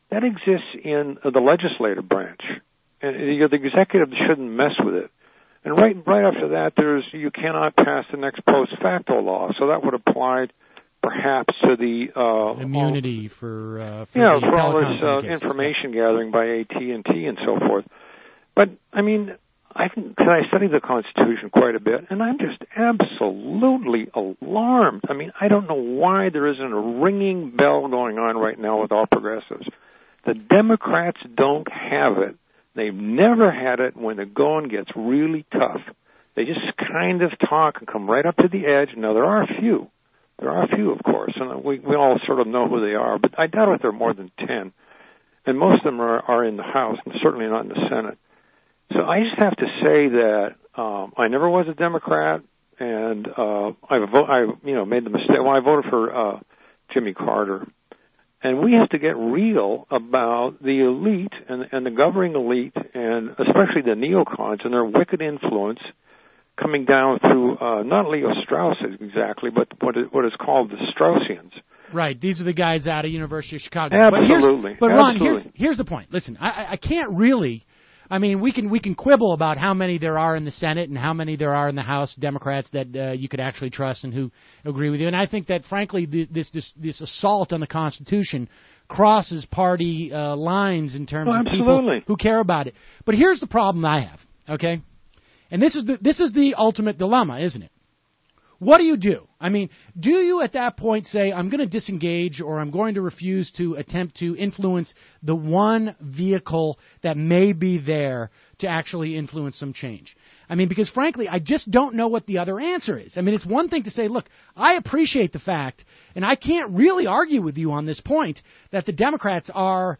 that exists in the legislative branch. And the executive shouldn't mess with it. And right after that, you cannot pass an ex post facto law. So that would apply perhaps to the immunity for all this information gathering by AT&T and so forth. But I mean, I study the Constitution quite a bit, and I'm just absolutely alarmed. I mean, I don't know why there isn't a ringing bell going on right now with all progressives. The Democrats don't have it. They've never had it when the going gets really tough. They just kind of talk and come right up to the edge. Now, there are a few. There are a few, of course, and we all sort of know who they are, but I doubt if there are more than 10. And most of them are in the House, and certainly not in the Senate. So I just have to say that I never was a Democrat, and I made the mistake. Well, I voted for Jimmy Carter. And we have to get real about the elite and the governing elite, and especially the neocons and their wicked influence coming down through not Leo Strauss exactly, but what is called the Straussians. Right. These are the guys out of University of Chicago. Absolutely. But Ron, here's the point. Listen, I can't really. I mean, we can quibble about how many there are in the Senate and how many there are in the House, Democrats that you could actually trust and who agree with you. And I think that, frankly, this assault on the Constitution crosses party lines in terms of people who care about it. But here's the problem I have, okay? And this is the ultimate dilemma, isn't it? What do you do? I mean, do you at that point say, I'm going to disengage or I'm going to refuse to attempt to influence the one vehicle that may be there to actually influence some change? I mean, because frankly, I just don't know what the other answer is. I mean, it's one thing to say, look, I appreciate the fact, and I can't really argue with you on this point, that the Democrats are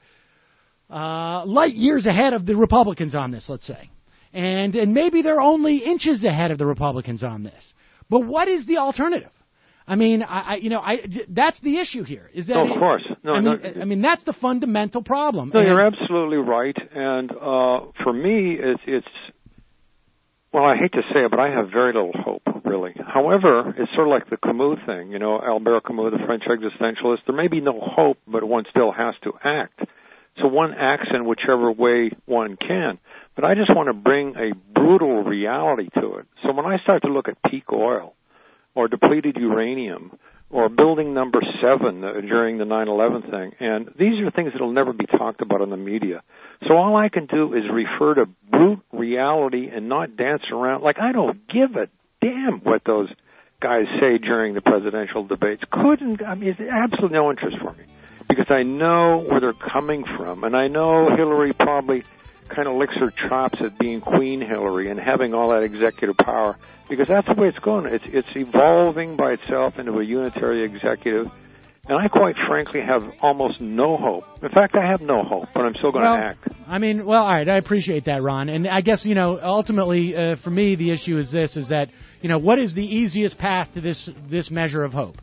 light years ahead of the Republicans on this, let's say. And maybe they're only inches ahead of the Republicans on this. But what is the alternative? I mean, that's the issue here. Is that? Of course. I mean, that's the fundamental problem. No, you're absolutely right. And for me, it's well, I hate to say it, but I have very little hope, really. However, it's sort of like the Camus thing, Albert Camus, the French existentialist. There may be no hope, but one still has to act. So one acts in whichever way one can. But I just want to bring a brutal reality to it. So when I start to look at peak oil or depleted uranium or building number 7 during the 9/11 thing, and these are things that will never be talked about in the media. So all I can do is refer to brute reality and not dance around. Like, I don't give a damn what those guys say during the presidential debates. It's absolutely no interest for me because I know where they're coming from, and I know Hillary probably kind of licks her chops at being Queen Hillary and having all that executive power, because that's the way it's going. It's evolving by itself into a unitary executive, and I quite frankly have almost no hope. In fact, I have no hope, but I'm still going to act. I mean, well, all right, I appreciate that, Ron, and I guess, ultimately, for me, the issue is this, is that, what is the easiest path to this measure of hope?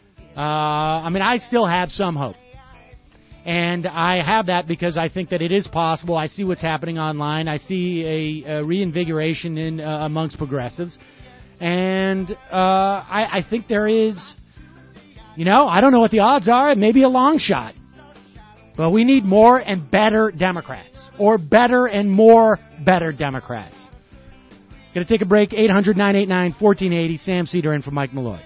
I mean, I still have some hope. And I have that because I think that it is possible. I see what's happening online. I see a reinvigoration in amongst progressives. And I think there is, I don't know what the odds are. It may be a long shot. But we need more and better Democrats. Or better and more better Democrats. Going to take a break. 800-989-1480. Sam Cedar in for Mike Malloy.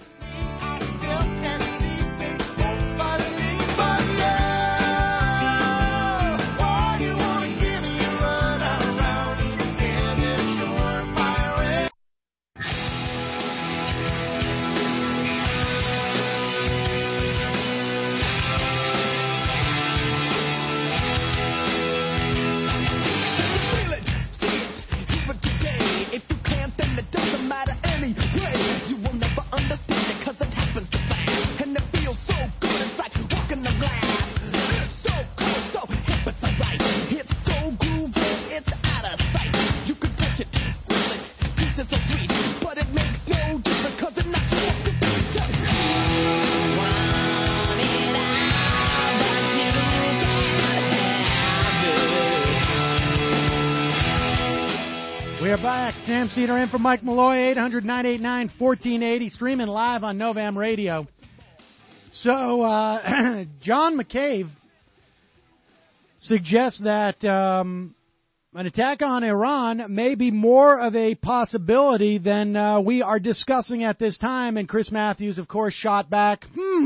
Sam Cedar in for Mike Malloy, 800-989-1480, streaming live on Novam Radio. So, John McCabe suggests that an attack on Iran may be more of a possibility than we are discussing at this time. And Chris Matthews, of course, shot back,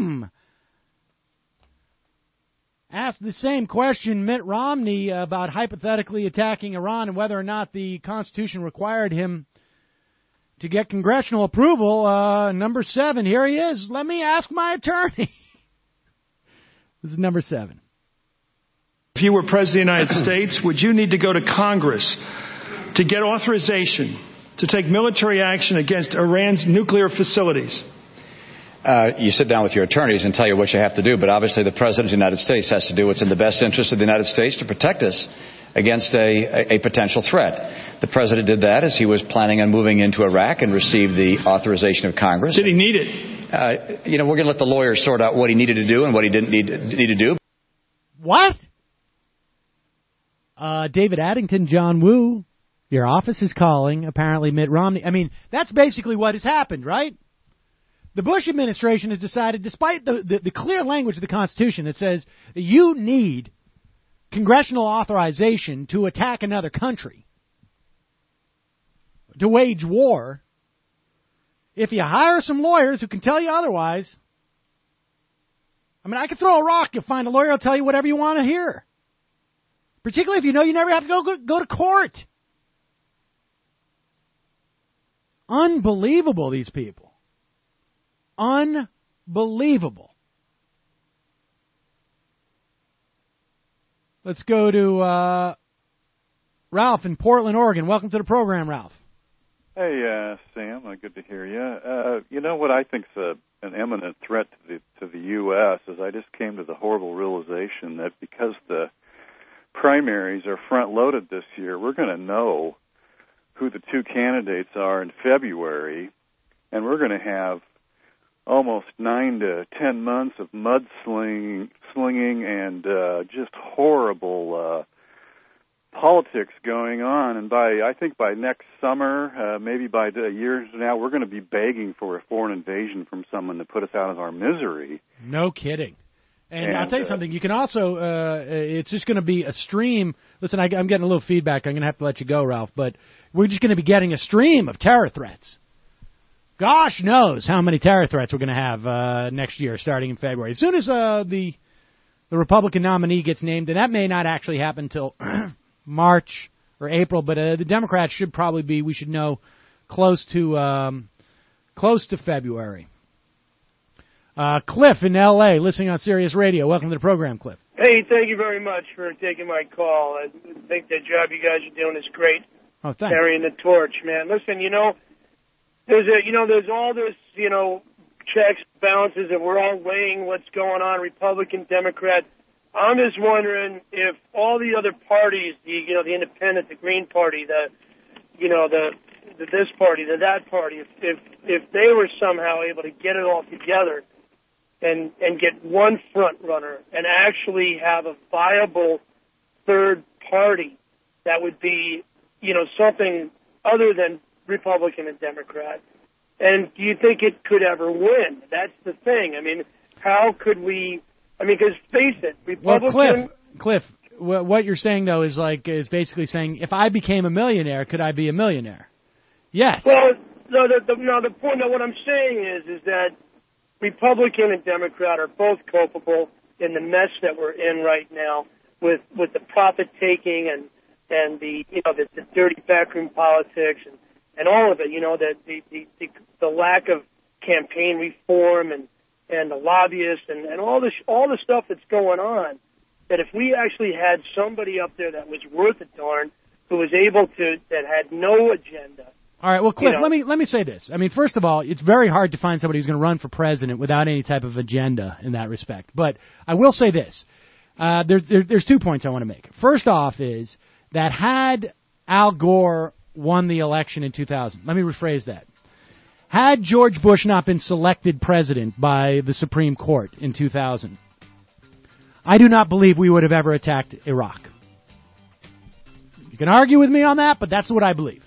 asked the same question, Mitt Romney, about hypothetically attacking Iran and whether or not the Constitution required him to get congressional approval. Number 7, here he is. Let me ask my attorney. This is number 7. If you were President of the United States, would you need to go to Congress to get authorization to take military action against Iran's nuclear facilities? You sit down with your attorneys and tell you what you have to do, but obviously the President of the United States has to do what's in the best interest of the United States to protect us against a potential threat. The President did that as he was planning on moving into Iraq and received the authorization of Congress. Did he need it? We're going to let the lawyers sort out what he needed to do and what he didn't need to do. What? David Addington, John Woo, your office is calling, apparently Mitt Romney. I mean, that's basically what has happened, right? The Bush administration has decided, despite the clear language of the Constitution that says you need congressional authorization to attack another country, to wage war, if you hire some lawyers who can tell you otherwise, I mean, I could throw a rock, you'll find a lawyer who'll tell you whatever you want to hear. Particularly if you know you never have to go to court. Unbelievable, these people. Unbelievable. Let's go to Ralph in Portland, Oregon. Welcome to the program, Ralph. Hey, Sam. Good to hear you. You know what I think is an imminent threat to the U.S. is I just came to the horrible realization that because the primaries are front-loaded this year, we're going to know who the two candidates are in February, and we're going to have almost 9 to 10 months of mudslinging and just horrible politics going on. And I think by next summer, maybe by a year from now, we're going to be begging for a foreign invasion from someone to put us out of our misery. No kidding. And I'll tell you something, you can also, it's just going to be a stream. Listen, I'm getting a little feedback. I'm going to have to let you go, Ralph, but we're just going to be getting a stream of terror threats. Gosh knows how many terror threats we're going to have next year, starting in February. As soon as the Republican nominee gets named, and that may not actually happen until March or April, but the Democrats should probably be, we should know, close to February. Cliff in L.A., listening on Sirius Radio. Welcome to the program, Cliff. Hey, thank you very much for taking my call. I think the job you guys are doing is great. Oh, thanks. Carrying the torch, man. Listen, there's all this, checks, balances, and we're all weighing what's going on, Republican, Democrat. I'm just wondering if all the other parties, the Independent, the Green Party, the this party, the that party, if they were somehow able to get it all together and get one front runner and actually have a viable third party that would be, something other than Republican and Democrat. And do you think it could ever win? That's the thing. I mean, how could we? I mean, because face it, Republican. Well, Cliff, what you're saying though is basically saying, if I became a millionaire, could I be a millionaire? Yes. Well, the point of what I'm saying is that Republican and Democrat are both culpable in the mess that we're in right now with the profit taking and the the dirty backroom politics and all of it. The lack of campaign reform and the lobbyists and all the stuff that's going on. That if we actually had somebody up there that was worth a darn, who was able to, that had no agenda. All right, well, Cliff, let me say this. I mean, first of all, it's very hard to find somebody who's going to run for president without any type of agenda in that respect. But I will say this. There's 2 points I want to make. First off is that had Al Gore won the election in 2000, let me rephrase that. Had George Bush not been selected president by the Supreme Court in 2000, I do not believe we would have ever attacked Iraq. You can argue with me on that, but that's what I believe.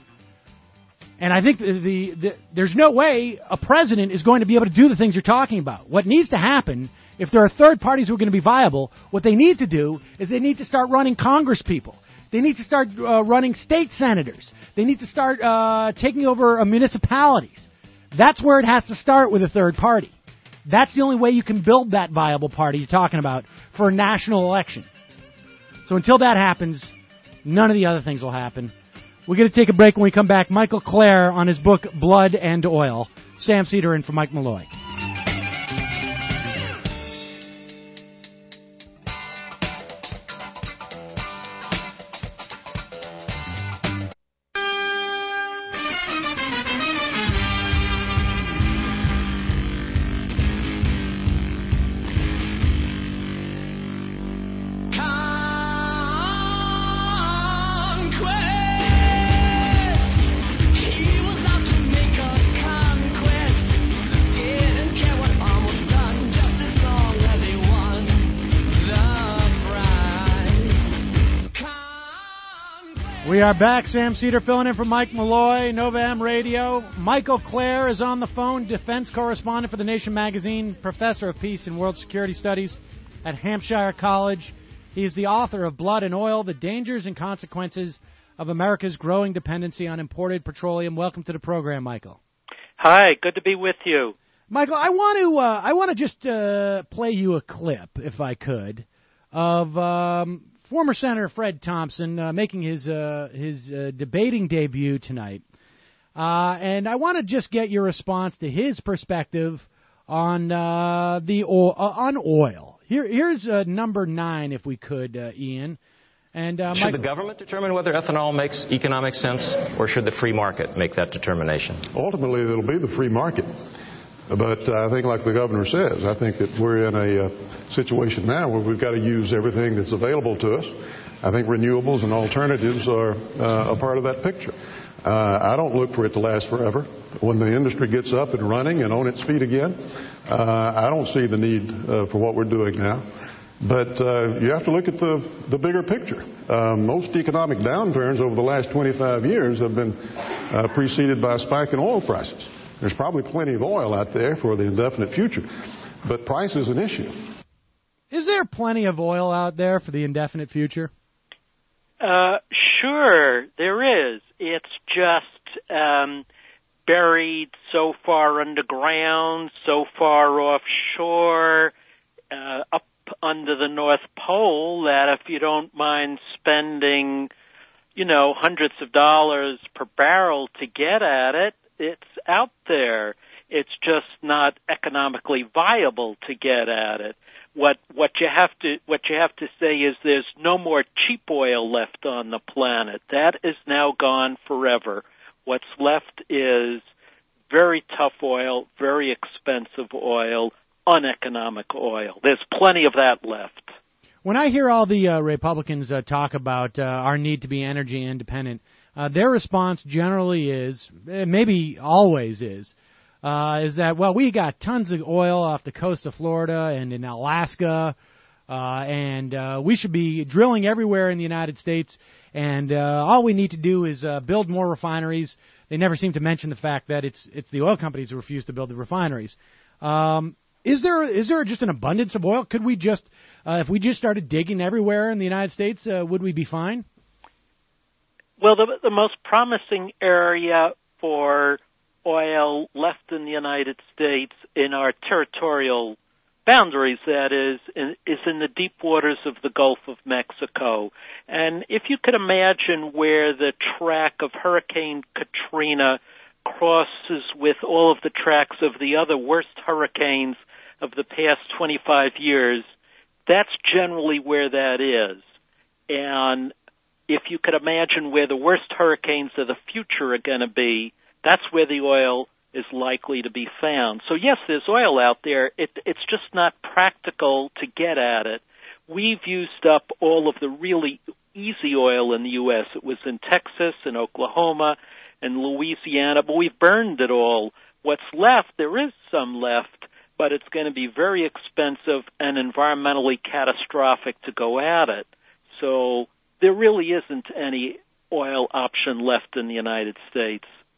And I think there's no way a president is going to be able to do the things you're talking about. What needs to happen If there are third parties who are going to be viable, what they need to do is they need to start running Congress people. They need to start running state senators. They need to start taking over municipalities. That's where it has to start with a third party. That's the only way you can build that viable party you're talking about for a national election. So until that happens, none of the other things will happen. We're going to take a break. When we come back, Michael Clare on his book, Blood and Oil. Sam Seder in for Mike Malloy. We are back. Sam Seder filling in for Mike Malloy, Nova M Radio. Michael Clare is on the phone, defense correspondent for The Nation magazine, professor of peace and world security studies at Hampshire College. He is the author of Blood and Oil, The Dangers and Consequences of America's Growing Dependency on Imported Petroleum. Welcome to the program, Michael. Hi, good to be with you. Michael, I want to just play you a clip, if I could, of former Senator Fred Thompson making his debating debut tonight, and I want to just get your response to his perspective on on oil. Here's number 9, if we could, Ian. And should the government determine whether ethanol makes economic sense, or should the free market make that determination? Ultimately, it'll be the free market. But I think, like the governor says, I think that we're in a situation now where we've got to use everything that's available to us. I think renewables and alternatives are a part of that picture. I don't look for it to last forever. When the industry gets up and running and on its feet again, I don't see the need for what we're doing now. But you have to look at the bigger picture. Most economic downturns over the last 25 years have been preceded by a spike in oil prices. There's probably plenty of oil out there for the indefinite future, but price is an issue. Is there plenty of oil out there for the indefinite future? Sure, there is. It's just buried so far underground, so far offshore, up under the North Pole that if you don't mind spending, hundreds of dollars per barrel to get at it, it's out there. It's just not economically viable to get at it. What you have to say is there's no more cheap oil left on the planet. That is now gone forever. What's left is very tough oil, very expensive oil, uneconomic oil. There's plenty of that left. When I hear all the Republicans talk about our need to be energy independent, their response generally is, maybe always is that, well, we got tons of oil off the coast of Florida and in Alaska, and we should be drilling everywhere in the United States, and all we need to do is build more refineries. They never seem to mention the fact that it's the oil companies who refuse to build the refineries. Is there just an abundance of oil? Could we just, if we just started digging everywhere in the United States, would we be fine? Well, the most promising area for oil left in the United States in our territorial boundaries, that is in the deep waters of the Gulf of Mexico. And if you could imagine where the track of Hurricane Katrina crosses with all of the tracks of the other worst hurricanes of the past 25 years, that's generally where that is. And if you could imagine where the worst hurricanes of the future are going to be, that's where the oil is likely to be found. So yes, there's oil out there. It's just not practical to get at it. We've used up all of the really easy oil in the U.S. It was in Texas and Oklahoma and Louisiana, but we've burned it all. What's left, there is some left, but it's going to be very expensive and environmentally catastrophic to go at it. So there really isn't any oil option left in the United States.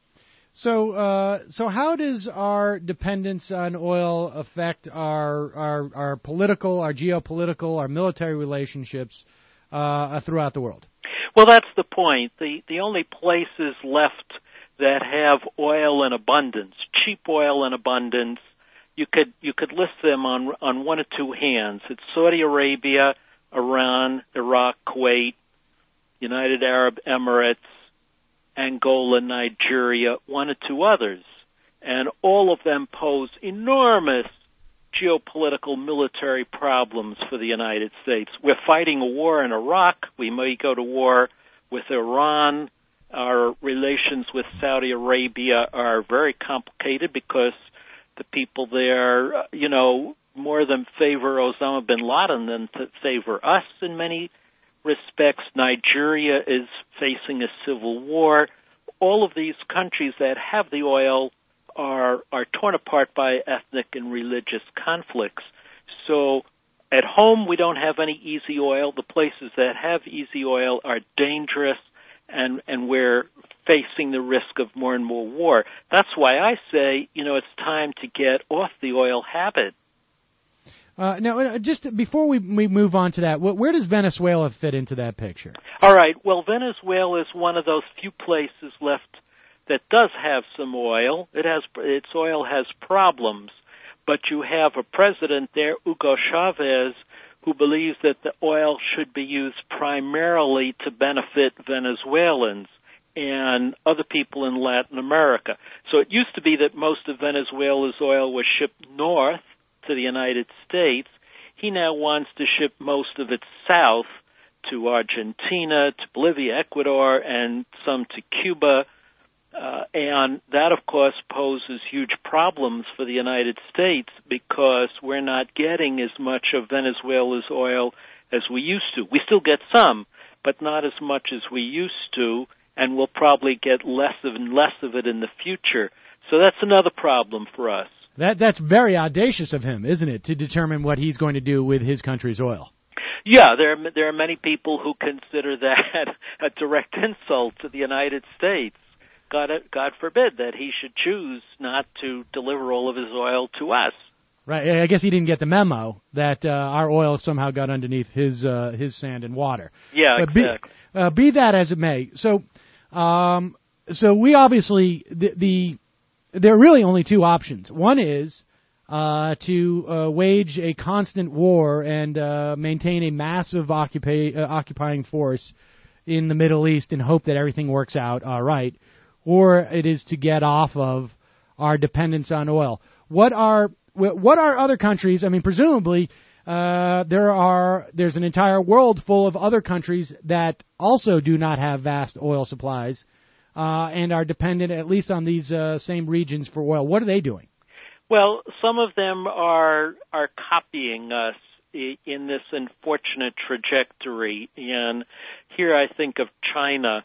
So how does our dependence on oil affect our political, our geopolitical, our military relationships throughout the world? Well, that's the point. The only places left that have oil in abundance, cheap oil in abundance, you could list them on one or two hands. It's Saudi Arabia, Iran, Iraq, Kuwait, United Arab Emirates, Angola, Nigeria, one or two others. And all of them pose enormous geopolitical military problems for the United States. We're fighting a war in Iraq. We may go to war with Iran. Our relations with Saudi Arabia are very complicated because the people there, more than favor Osama bin Laden than to favor us in many respects. Nigeria is facing a civil war. All of these countries that have the oil are torn apart by ethnic and religious conflicts. So at home, we don't have any easy oil. The places that have easy oil are dangerous, and we're facing the risk of more and more war. That's why I say, it's time to get off the oil habit. Now, just before we move on to that, where does Venezuela fit into that picture? All right. Well, Venezuela is one of those few places left that does have some oil. Its oil has problems, but you have a president there, Hugo Chavez, who believes that the oil should be used primarily to benefit Venezuelans and other people in Latin America. So it used to be that most of Venezuela's oil was shipped north to the United States. He now wants to ship most of it south to Argentina, to Bolivia, Ecuador, and some to Cuba. And that, of course, poses huge problems for the United States because we're not getting as much of Venezuela's oil as we used to. We still get some, but not as much as we used to, and we'll probably get less and less of it in the future. So that's another problem for us. That's very audacious of him, isn't it, to determine what he's going to do with his country's oil? Yeah, there are many people who consider that a direct insult to the United States. God forbid that he should choose not to deliver all of his oil to us. Right. I guess he didn't get the memo that our oil somehow got underneath his sand and water. Yeah, but exactly. Be that as it may, so we obviously there are really only two options. One is to wage a constant war and maintain a massive occupying force in the Middle East and hope that everything works out all right, or it is to get off of our dependence on oil. What are other countries? I mean, presumably there's an entire world full of other countries that also do not have vast oil supplies and are dependent at least on these same regions for oil. What are they doing? Well, some of them are copying us in this unfortunate trajectory. And here I think of China.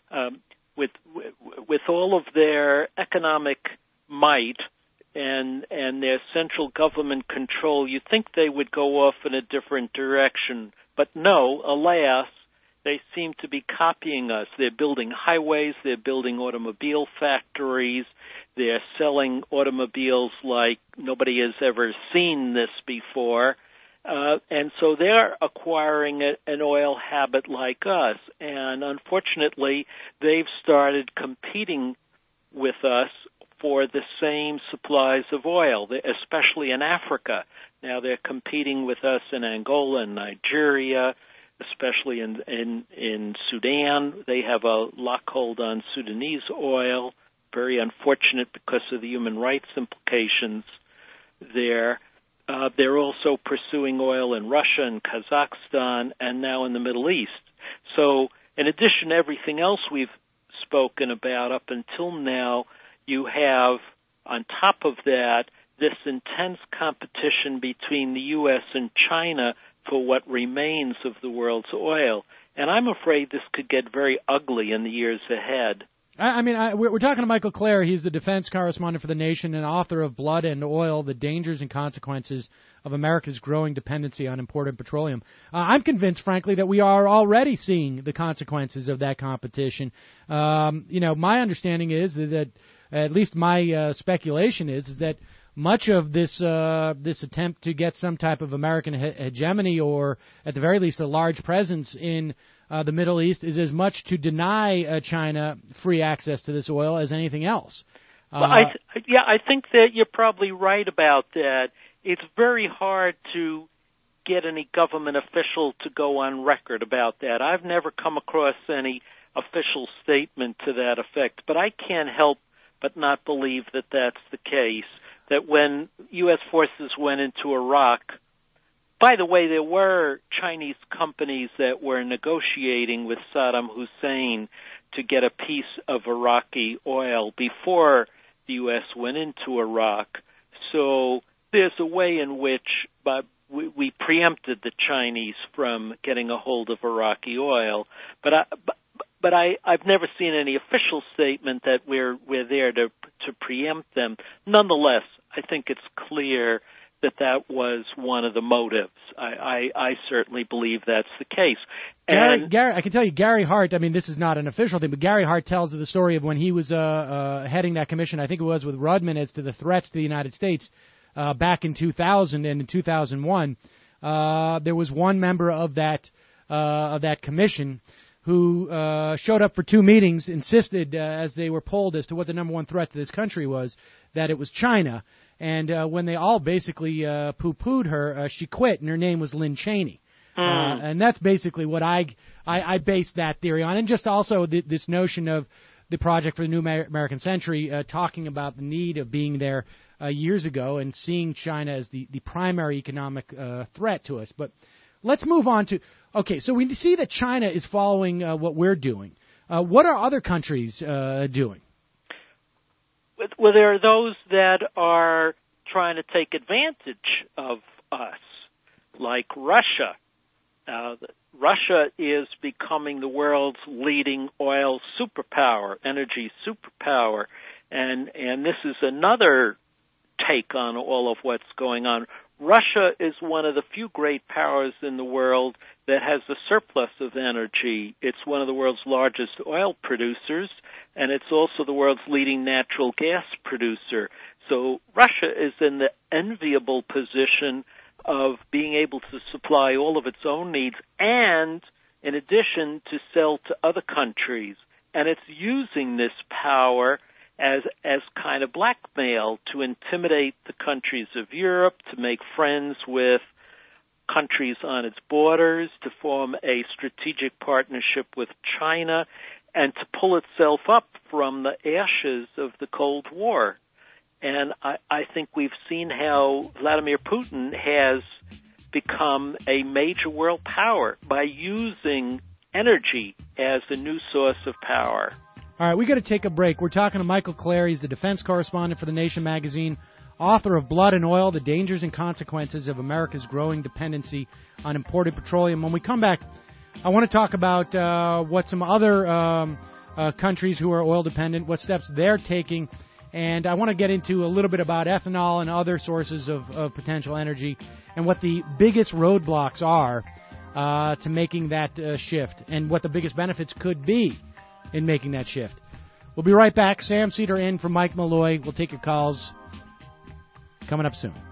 With all of their economic might and their central government control, you'd think they would go off in a different direction. But no, alas, they seem to be copying us. They're building highways, they're building automobile factories, they're selling automobiles like nobody has ever seen this before. And so they're acquiring an oil habit like us. And unfortunately, they've started competing with us for the same supplies of oil, especially in Africa. Now they're competing with us in Angola and Nigeria, especially in Sudan. They have a lockhold on Sudanese oil, very unfortunate because of the human rights implications there. They're also pursuing oil in Russia and Kazakhstan and now in the Middle East. So in addition to everything else we've spoken about up until now, you have, on top of that, this intense competition between the U.S. and China for what remains of the world's oil. And I'm afraid this could get very ugly in the years ahead. We're talking to Michael Clare. He's the defense correspondent for The Nation and author of Blood and Oil, The Dangers and Consequences of America's Growing Dependency on Imported Petroleum. I'm convinced, frankly, that we are already seeing the consequences of that competition. My understanding is that at least my speculation is that much of this attempt to get some type of American hegemony, or at the very least a large presence in the Middle East, is as much to deny China free access to this oil as anything else. Well, I think that you're probably right about that. It's very hard to get any government official to go on record about that. I've never come across any official statement to that effect, but I can't help but not believe that that's the case, that when U.S. forces went into Iraq, by the way, there were Chinese companies that were negotiating with Saddam Hussein to get a piece of Iraqi oil before the U.S. went into Iraq. So there's a way in which we preempted the Chinese from getting a hold of Iraqi oil, but I've never seen any official statement that we're there to preempt them. Nonetheless, I think it's clear that was one of the motives. I certainly believe that's the case. And Gary, I can tell you, Gary Hart, I mean, this is not an official thing, but Gary Hart tells the story of when he was heading that commission, I think it was with Rudman, as to the threats to the United States back in 2000 and in 2001. There was one member of that commission who showed up for 2 meetings, insisted, as they were polled as to what the number one threat to this country was, that it was China. And when they all basically poo-pooed her, she quit, and her name was Lynn Cheney. And that's basically what I based that theory on. And just also this notion of the Project for the New American Century talking about the need of being there years ago and seeing China as the primary economic threat to us. But let's move on to, okay, so we see that China is following what we're doing. What are other countries doing? Well, there are those that are trying to take advantage of us, like Russia. Russia is becoming the world's leading oil superpower, energy superpower, and this is another take on all of what's going on. Russia is one of the few great powers in the world that has a surplus of energy. It's one of the world's largest oil producers, and it's also the world's leading natural gas producer. So Russia is in the enviable position of being able to supply all of its own needs and, in addition, to sell to other countries. And it's using this power as kind of blackmail to intimidate the countries of Europe, to make friends with countries on its borders, to form a strategic partnership with China, and to pull itself up from the ashes of the Cold War. And I think we've seen how Vladimir Putin has become a major world power by using energy as a new source of power. All right, we got to take a break. We're talking to Michael Clare. He's the defense correspondent for The Nation magazine, author of Blood and Oil, The Dangers and Consequences of America's Growing Dependency on Imported Petroleum. When we come back, I want to talk about what some other countries who are oil dependent, what steps they're taking, and I want to get into a little bit about ethanol and other sources of potential energy and what the biggest roadblocks are to making that shift and what the biggest benefits could be in making that shift. We'll be right back. Sam Cedar in for Mike Malloy. We'll take your calls coming up soon.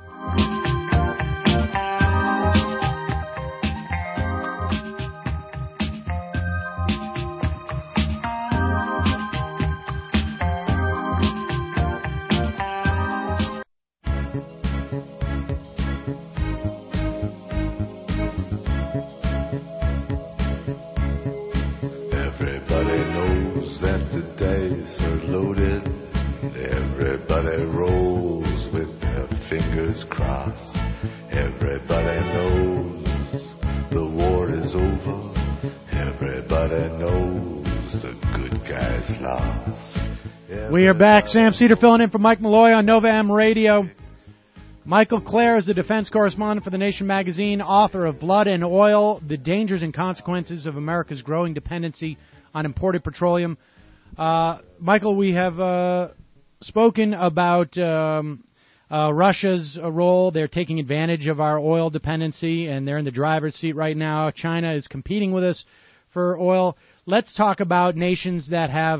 Crossed. Everybody knows the war is over. Everybody knows the good guys lost. We are back. Sam Cedar filling in for Mike Malloy on Nova M Radio. Michael Clare is the defense correspondent for The Nation magazine, author of Blood and Oil, The Dangers and Consequences of America's Growing Dependency on Imported Petroleum. Michael, we have spoken about Russia's role. They're taking advantage of our oil dependency, and they're in the driver's seat right now. China is competing with us for oil. Let's talk about nations that have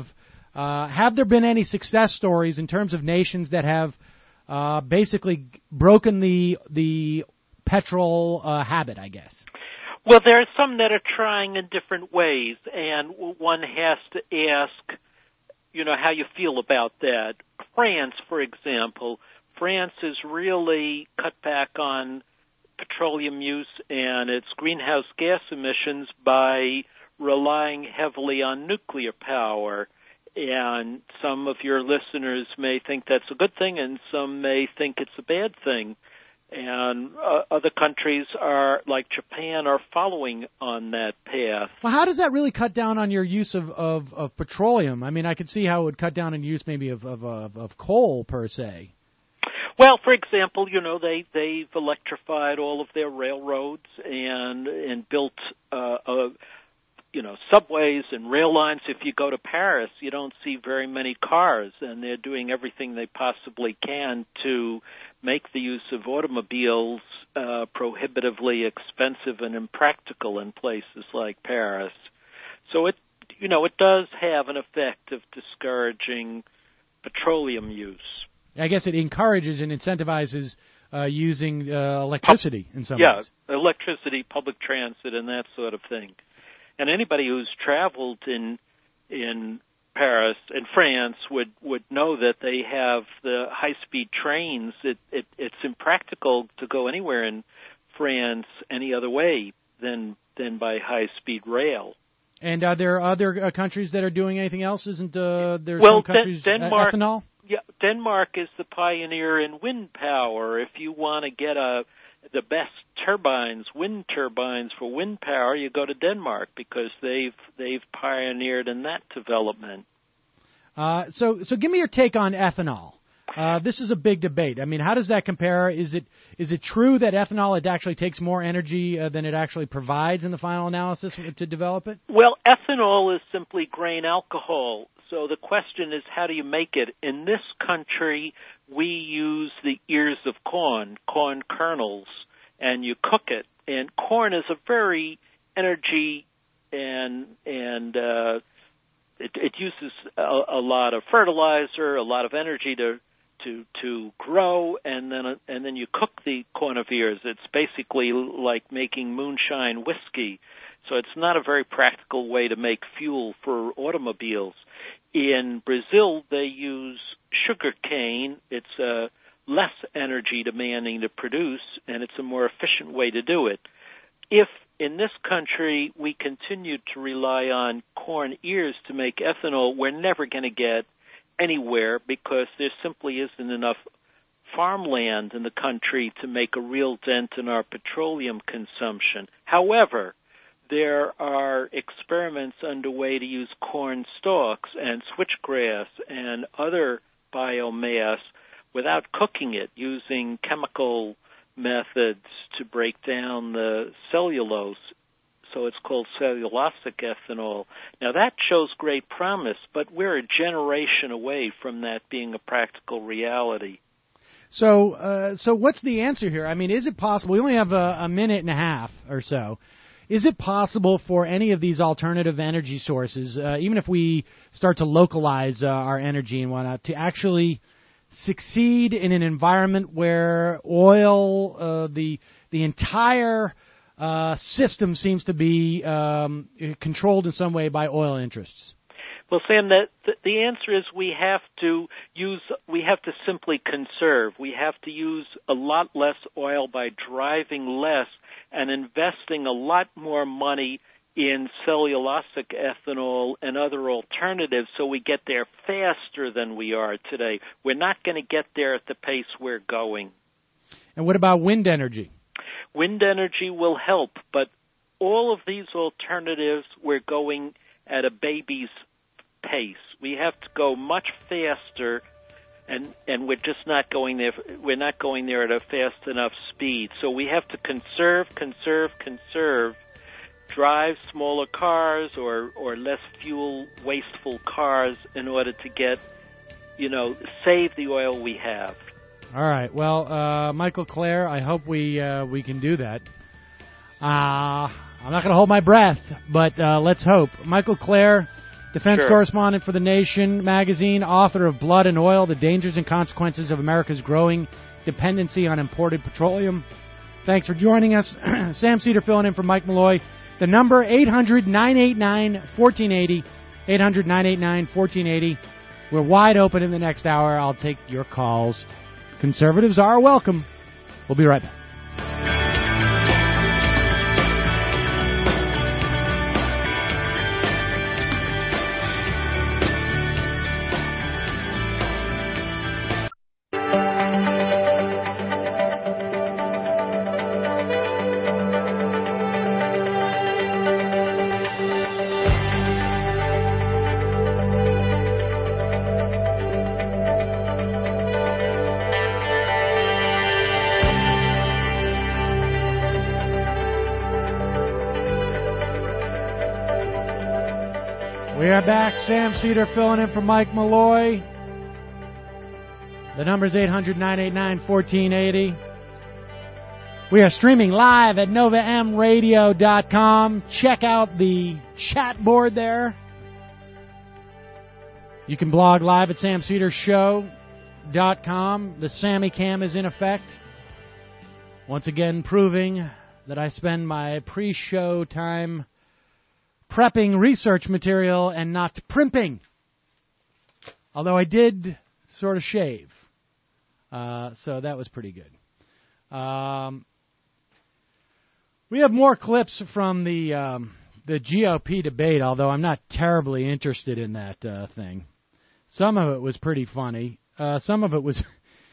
Have there been any success stories in terms of nations that have basically broken the petrol habit, I guess? Well, there are some that are trying in different ways, and one has to ask, how you feel about that. France, for example, France has really cut back on petroleum use and its greenhouse gas emissions by relying heavily on nuclear power. And some of your listeners may think that's a good thing, and some may think it's a bad thing. And other countries like Japan, are following on that path. Well, how does that really cut down on your use of petroleum? I mean, I could see how it would cut down on use maybe of coal per se. Well, for example, they've electrified all of their railroads and built subways and rail lines. If you go to Paris, you don't see very many cars, and they're doing everything they possibly can to make the use of automobiles prohibitively expensive and impractical in places like Paris. So it does have an effect of discouraging petroleum use. I guess it encourages and incentivizes using electricity in some ways. Yeah, electricity, public transit, and that sort of thing. And anybody who's traveled in Paris and France would know that they have the high-speed trains. It's impractical to go anywhere in France any other way than by high-speed rail. And are there other countries that are doing anything else? Isn't there some countries Denmark, ethanol? Yeah, Denmark is the pioneer in wind power. If you want to get the best wind turbines for wind power, you go to Denmark because they've pioneered in that development. So give me your take on ethanol. This is a big debate. I mean, how does that compare? Is it true that ethanol actually takes more energy than it actually provides in the final analysis to develop it? Well, ethanol is simply grain alcohol. So the question is, how do you make it? In this country, we use the ears of corn kernels, and you cook it. And corn is a very energy and it uses a lot of fertilizer, a lot of energy to grow, and then you cook the corn of ears. It's basically like making moonshine whiskey. So it's not a very practical way to make fuel for automobiles. In Brazil, they use sugar cane. It's less energy demanding to produce, and it's a more efficient way to do it. If in this country we continue to rely on corn ears to make ethanol, we're never going to get anywhere because there simply isn't enough farmland in the country to make a real dent in our petroleum consumption. However, there are experiments underway to use corn stalks and switchgrass and other biomass without cooking it, using chemical methods to break down the cellulose. So it's called cellulosic ethanol. Now that shows great promise, but we're a generation away from that being a practical reality. So what's the answer here? I mean, is it possible? We only have a minute and a half or so. Is it possible for any of these alternative energy sources, even if we start to localize our energy and whatnot, to actually succeed in an environment where oil, the entire system seems to be controlled in some way by oil interests? Well, Sam, the answer is we have to simply conserve. We have to use a lot less oil by driving less and investing a lot more money in cellulosic ethanol and other alternatives so we get there faster than we are today. We're not going to get there at the pace we're going. And what about wind energy? Wind energy will help, but all of these alternatives, we're going at a baby's pace. We have to go much faster, and we're just not going there. We're not going there at a fast enough speed. So we have to conserve, drive smaller cars or less fuel wasteful cars in order to get, save the oil we have. All right. Well, Michael Klare, I hope we can do that. I'm not going to hold my breath, but let's hope. Michael Klare defense correspondent for The Nation magazine, author of Blood and Oil, The Dangers and Consequences of America's Growing Dependency on Imported Petroleum. Thanks for joining us. Sam Cedar filling in for Mike Malloy. The number, 800-989-1480, 800-989-1480. We're wide open in the next hour. I'll take your calls. Conservatives are welcome. We'll be right back. Back, Sam Cedar filling in for Mike Malloy. The number is 800-989-1480. We are streaming live at NovaMRadio.com. Check out the chat board there. You can blog live at SamCedarShow.com. The Sammy Cam is in effect. Once again, proving that I spend my pre-show time prepping research material and not primping. Although I did sort of shave. So that was pretty good. We have more clips from the GOP debate, although I'm not terribly interested in that thing. Some of it was pretty funny. Some of it was...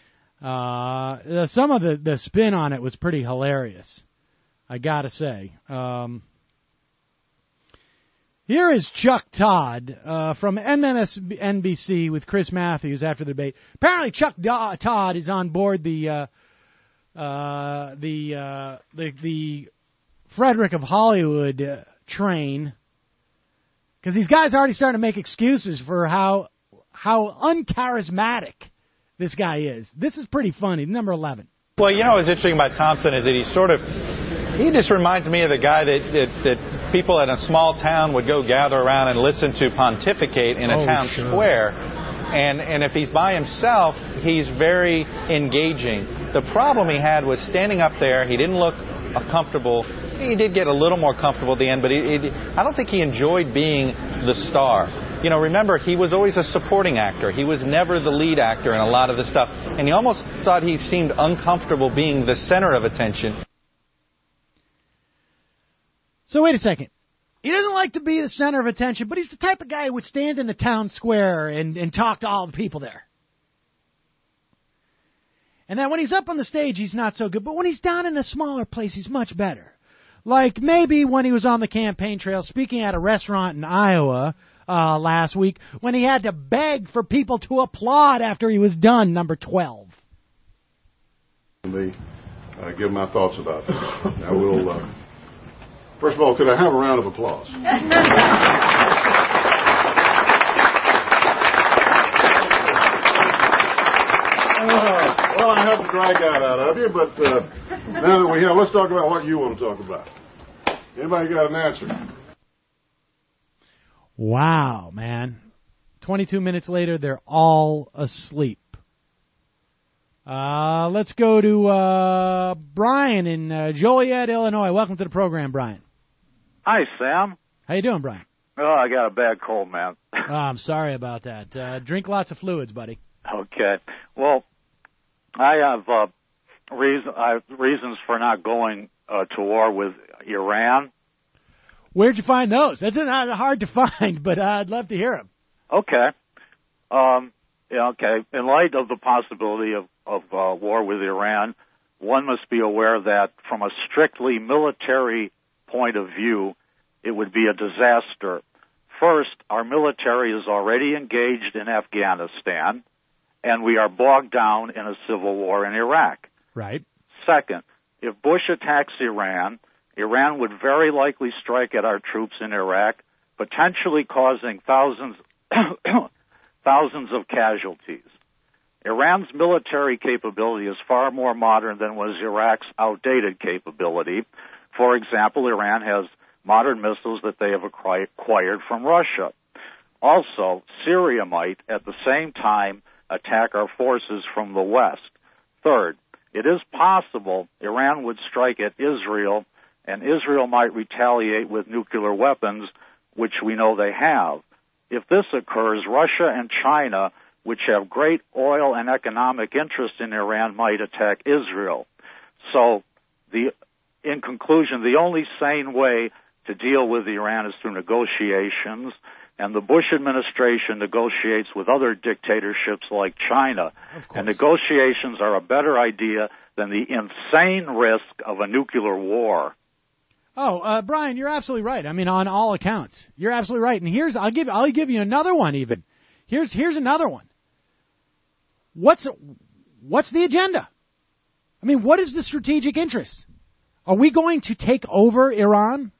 some of the spin on it was pretty hilarious, I gotta say. Here is Chuck Todd from MSNBC with Chris Matthews after the debate. Apparently, Chuck Todd is on board the Frederick of Hollywood train because these guys are already starting to make excuses for how uncharismatic this guy is. This is pretty funny. Number 11. Well, you know what's interesting about Thompson is that he just reminds me of the guy that people in a small town would go gather around and listen to pontificate in a town square. And if he's by himself, he's very engaging. The problem he had was standing up there. He didn't look comfortable. He did get a little more comfortable at the end, but I don't think he enjoyed being the star. You know, remember, he was always a supporting actor. He was never the lead actor in a lot of the stuff. And he almost thought he seemed uncomfortable being the center of attention. So wait a second. He doesn't like to be the center of attention, but he's the type of guy who would stand in the town square and talk to all the people there. And then when he's up on the stage, he's not so good. But when he's down in a smaller place, he's much better. Like maybe when he was on the campaign trail speaking at a restaurant in Iowa last week when he had to beg for people to applaud after he was done, number 12. Give my thoughts about that. I will... First of all, could I have a round of applause? Well, I have to drag that out of you, but now that we have, let's talk about what you want to talk about. Anybody got an answer? Wow, man. 22 minutes later, they're all asleep. Let's go to Brian in Joliet, Illinois. Welcome to the program, Brian. Hi, Sam. How you doing, Brian? Oh, I got a bad cold, man. Oh, I'm sorry about that. Drink lots of fluids, buddy. Okay. Well, I have reasons for not going to war with Iran. Where'd you find those? That's not hard to find, but I'd love to hear them. Okay. Okay. In light of the possibility of war with Iran, one must be aware that from a strictly military point of view, it would be a disaster. First, our military is already engaged in Afghanistan, and we are bogged down in a civil war in Iraq. Right. Second, if Bush attacks Iran, Iran would very likely strike at our troops in Iraq, potentially causing thousands of casualties. Iran's military capability is far more modern than was Iraq's outdated capability. For example, Iran has modern missiles that they have acquired from Russia. Also, Syria might, at the same time, attack our forces from the west. Third, it is possible Iran would strike at Israel, and Israel might retaliate with nuclear weapons, which we know they have. If this occurs, Russia and China, which have great oil and economic interest in Iran, might attack Israel. So, in conclusion, the only sane way to deal with Iran is through negotiations, and the Bush administration negotiates with other dictatorships like China. And negotiations are a better idea than the insane risk of a nuclear war. Oh, Brian, you're absolutely right. I mean, on all accounts, you're absolutely right. And I'll give you another one. Even here's another one. What's the agenda? I mean, what is the strategic interest? Are we going to take over Iran?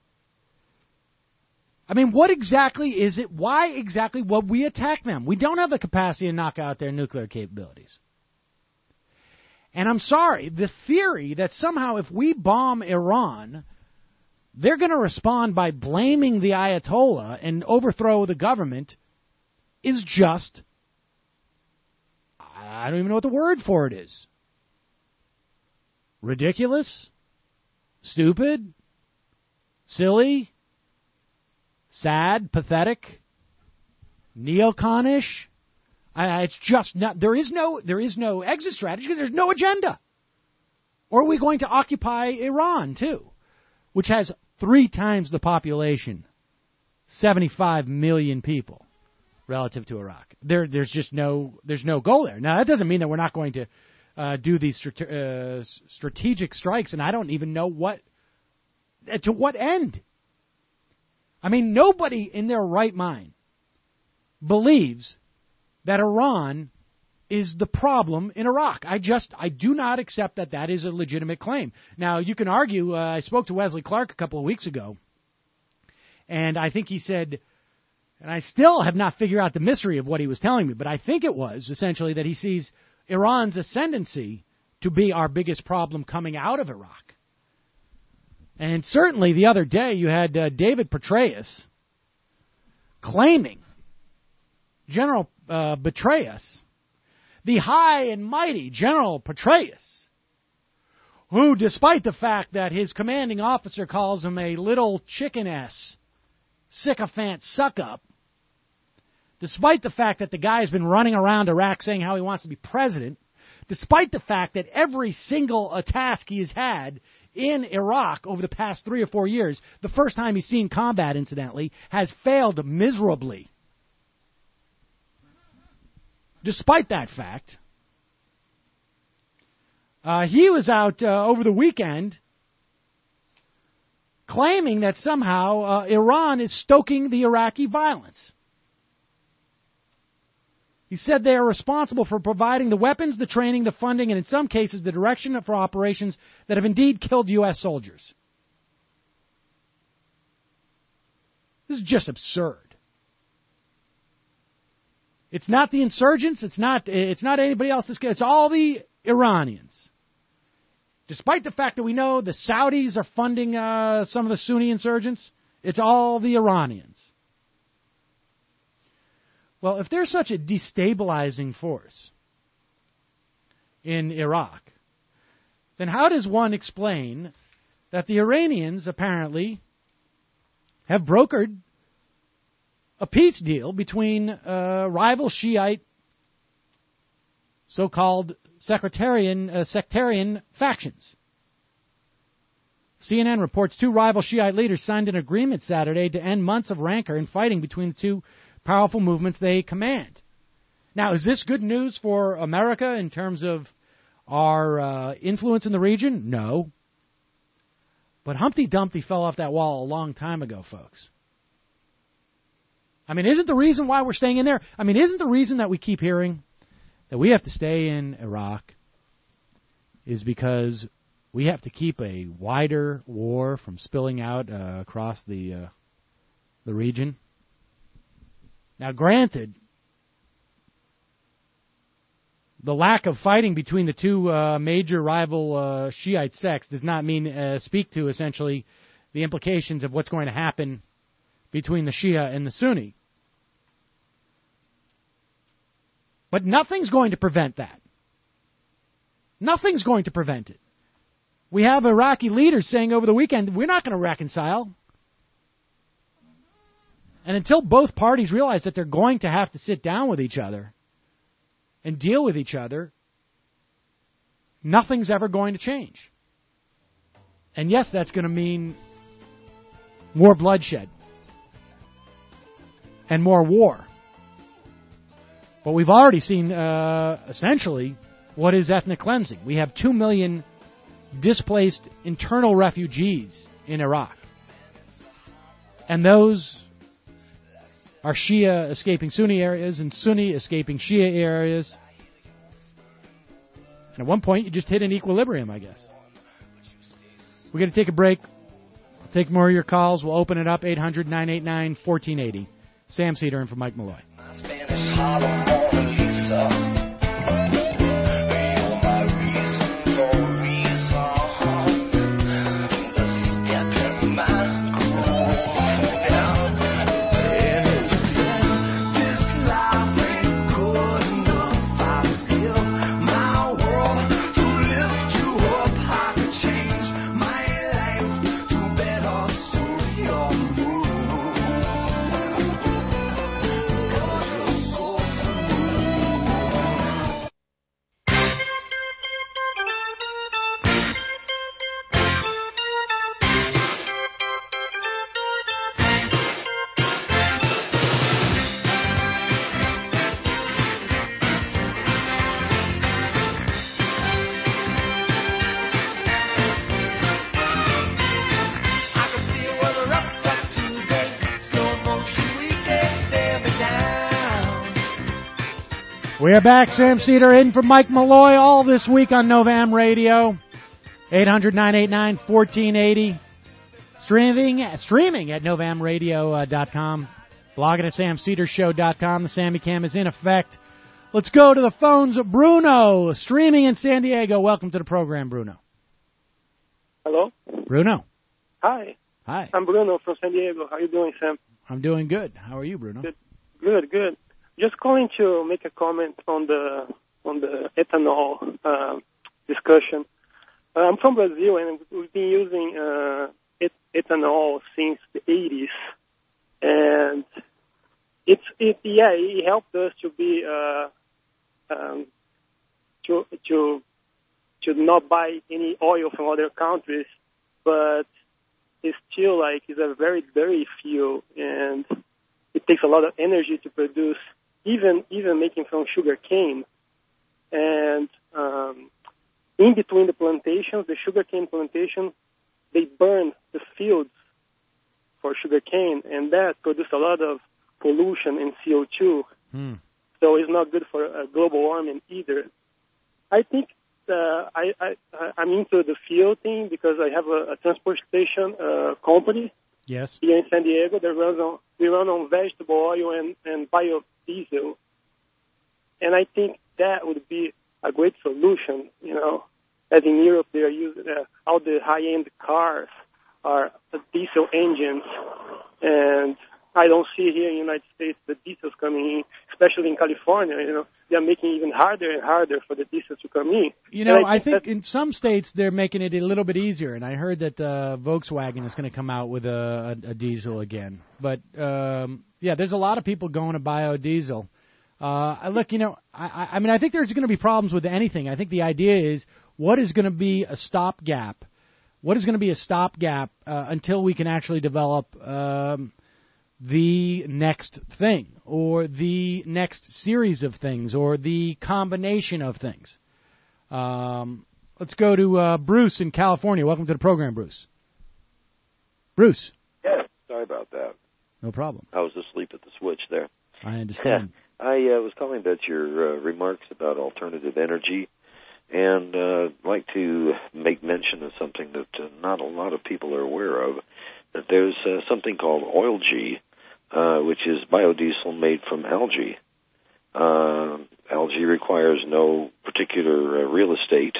I mean, what exactly is it? Why exactly would we attack them? We don't have the capacity to knock out their nuclear capabilities. And I'm sorry, the theory that somehow if we bomb Iran, they're going to respond by blaming the Ayatollah and overthrow the government is just, I don't even know what the word for it is. Ridiculous? Stupid? Silly? Sad? Pathetic? Neoconish? It's just not. There is no exit strategy because there's no agenda. Or are we going to occupy Iran too, which has 3 times the population, 75 million people, relative to Iraq? There's just no goal there. Now that doesn't mean that we're not going to do these strategic strikes, and I don't even know to what end. I mean, nobody in their right mind believes that Iran is the problem in Iraq. I do not accept that is a legitimate claim. Now, you can argue, I spoke to Wesley Clark a couple of weeks ago, and I think he said, and I still have not figured out the mystery of what he was telling me, but I think it was essentially that he sees Iran's ascendancy to be our biggest problem coming out of Iraq. And certainly the other day you had David Petraeus claiming, General Petraeus, the high and mighty General Petraeus, who, despite the fact that his commanding officer calls him a little chicken-ass, sycophant suck-up, despite the fact that the guy's been running around Iraq saying how he wants to be president, despite the fact that every single task he has had in Iraq over the past 3 or 4 years, the first time he's seen combat, incidentally, has failed miserably. Despite that fact, he was out over the weekend claiming that somehow Iran is stoking the Iraqi violence. He said they are responsible for providing the weapons, the training, the funding, and in some cases the direction for operations that have indeed killed U.S. soldiers. This is just absurd. It's not the insurgents. It's not anybody else. It's all the Iranians. Despite the fact that we know the Saudis are funding some of the Sunni insurgents, it's all the Iranians. Well, if there's such a destabilizing force in Iraq, then how does one explain that the Iranians apparently have brokered a peace deal between rival Shiite so-called sectarian factions? CNN reports 2 rival Shiite leaders signed an agreement Saturday to end months of rancor and fighting between the 2 powerful movements they command. Now, is this good news for America in terms of our influence in the region? No. But Humpty Dumpty fell off that wall a long time ago, folks. I mean, isn't the reason why we're staying in there? I mean, isn't the reason that we keep hearing that we have to stay in Iraq is because we have to keep a wider war from spilling out across the region? Now, granted, the lack of fighting between the 2 major rival Shiite sects does not speak to essentially the implications of what's going to happen between the Shia and the Sunni. But nothing's going to prevent that. Nothing's going to prevent it. We have Iraqi leaders saying over the weekend, we're not going to reconcile. And until both parties realize that they're going to have to sit down with each other and deal with each other, nothing's ever going to change. And yes, that's going to mean more bloodshed and more war. But we've already seen, essentially, what is ethnic cleansing. We have 2 million displaced internal refugees in Iraq. And those are Shia escaping Sunni areas and Sunni escaping Shia areas. And at one point, you just hit an equilibrium, I guess. We're going to take a break. We'll take more of your calls. We'll open it up, 800-989-1480. Sam Cedar in for Mike Malloy. Spanish Harlem, Mona Lisa. We're back. Sam Cedar in for Mike Malloy all this week on Novam Radio. 800-989-1480. Streaming at novamradio.com. Blogging at samcedershow.com. The Sammy Cam is in effect. Let's go to the phones. Bruno, streaming in San Diego. Welcome to the program, Bruno. Hello? Bruno. Hi. Hi. I'm Bruno from San Diego. How are you doing, Sam? I'm doing good. How are you, Bruno? Good. Just calling to make a comment on the ethanol discussion. I'm from Brazil, and we've been using ethanol since the 80s, and it helped us to be to not buy any oil from other countries, but it's still it's a very dirty fuel, and it takes a lot of energy to produce. Even making from sugar cane, and in between the plantations, the sugar cane plantation, they burn the fields for sugar cane, and that produces a lot of pollution and CO2. So it's not good for global warming either. I think I'm into the fuel thing because I have a transportation company. Yes. Here in San Diego, we run on vegetable oil and biodiesel, and I think that would be a great solution. As in Europe, they are using all the high-end cars are diesel engines, and I don't see here in the United States the diesels coming in, especially in California. They're making it even harder and harder for the diesels to come in. I think in some states they're making it a little bit easier, and I heard that Volkswagen is going to come out with a diesel again. But, there's a lot of people going to biodiesel. I think there's going to be problems with anything. I think the idea is what is going to be a stopgap? What is going to be a stopgap until we can actually develop the next thing, or the next series of things, or the combination of things. Let's go to Bruce in California. Welcome to the program, Bruce. Bruce. Yeah, sorry about that. No problem. I was asleep at the switch there. I understand. I was calling about your remarks about alternative energy, and I'd like to make mention of something that not a lot of people are aware of, that there's something called Oil-G, which is biodiesel made from algae. Algae requires no particular real estate.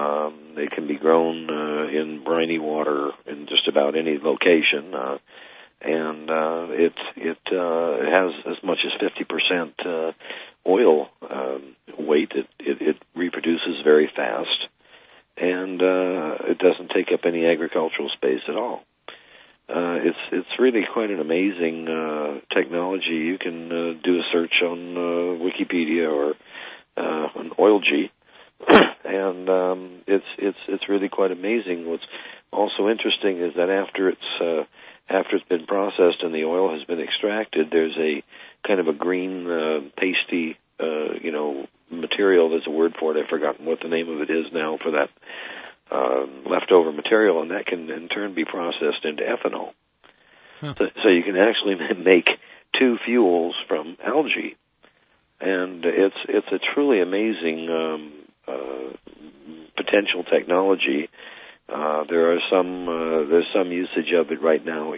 It can be grown in briny water in just about any location. and it has as much as 50% oil weight. It reproduces very fast, and it doesn't take up any agricultural space at all. It's really quite an amazing technology. You can do a search on Wikipedia or on Oilgy, and it's really quite amazing. What's also interesting is that after it's been processed and the oil has been extracted, there's a kind of a green pasty material. There's a word for it. I've forgotten what the name of it is now for that leftover material, and that can in turn be processed into ethanol. Huh. So you can actually make two fuels from algae, and it's a truly amazing potential technology. There's some usage of it right now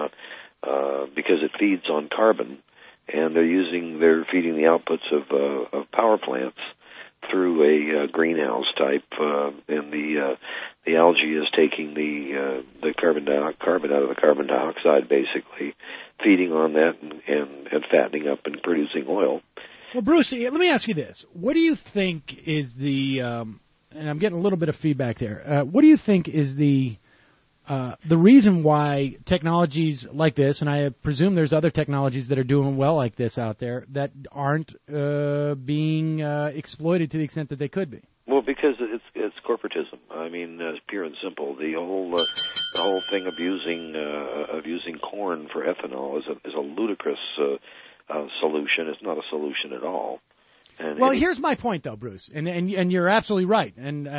because it feeds on carbon, and they're feeding the outputs of power plants through a greenhouse type, and the algae is taking the carbon out of the carbon dioxide, basically feeding on that and fattening up and producing oil. Well, Bruce, let me ask you this: what do you think is the and I'm getting a little bit of feedback there. What do you think is the reason why technologies like this, and I presume there's other technologies that are doing well like this out there, that aren't being exploited to the extent that they could be? Well, because it's corporatism. I mean, pure and simple. The whole thing of using corn for ethanol is a ludicrous solution. It's not a solution at all. Well, here's my point, though, Bruce, and you're absolutely right, and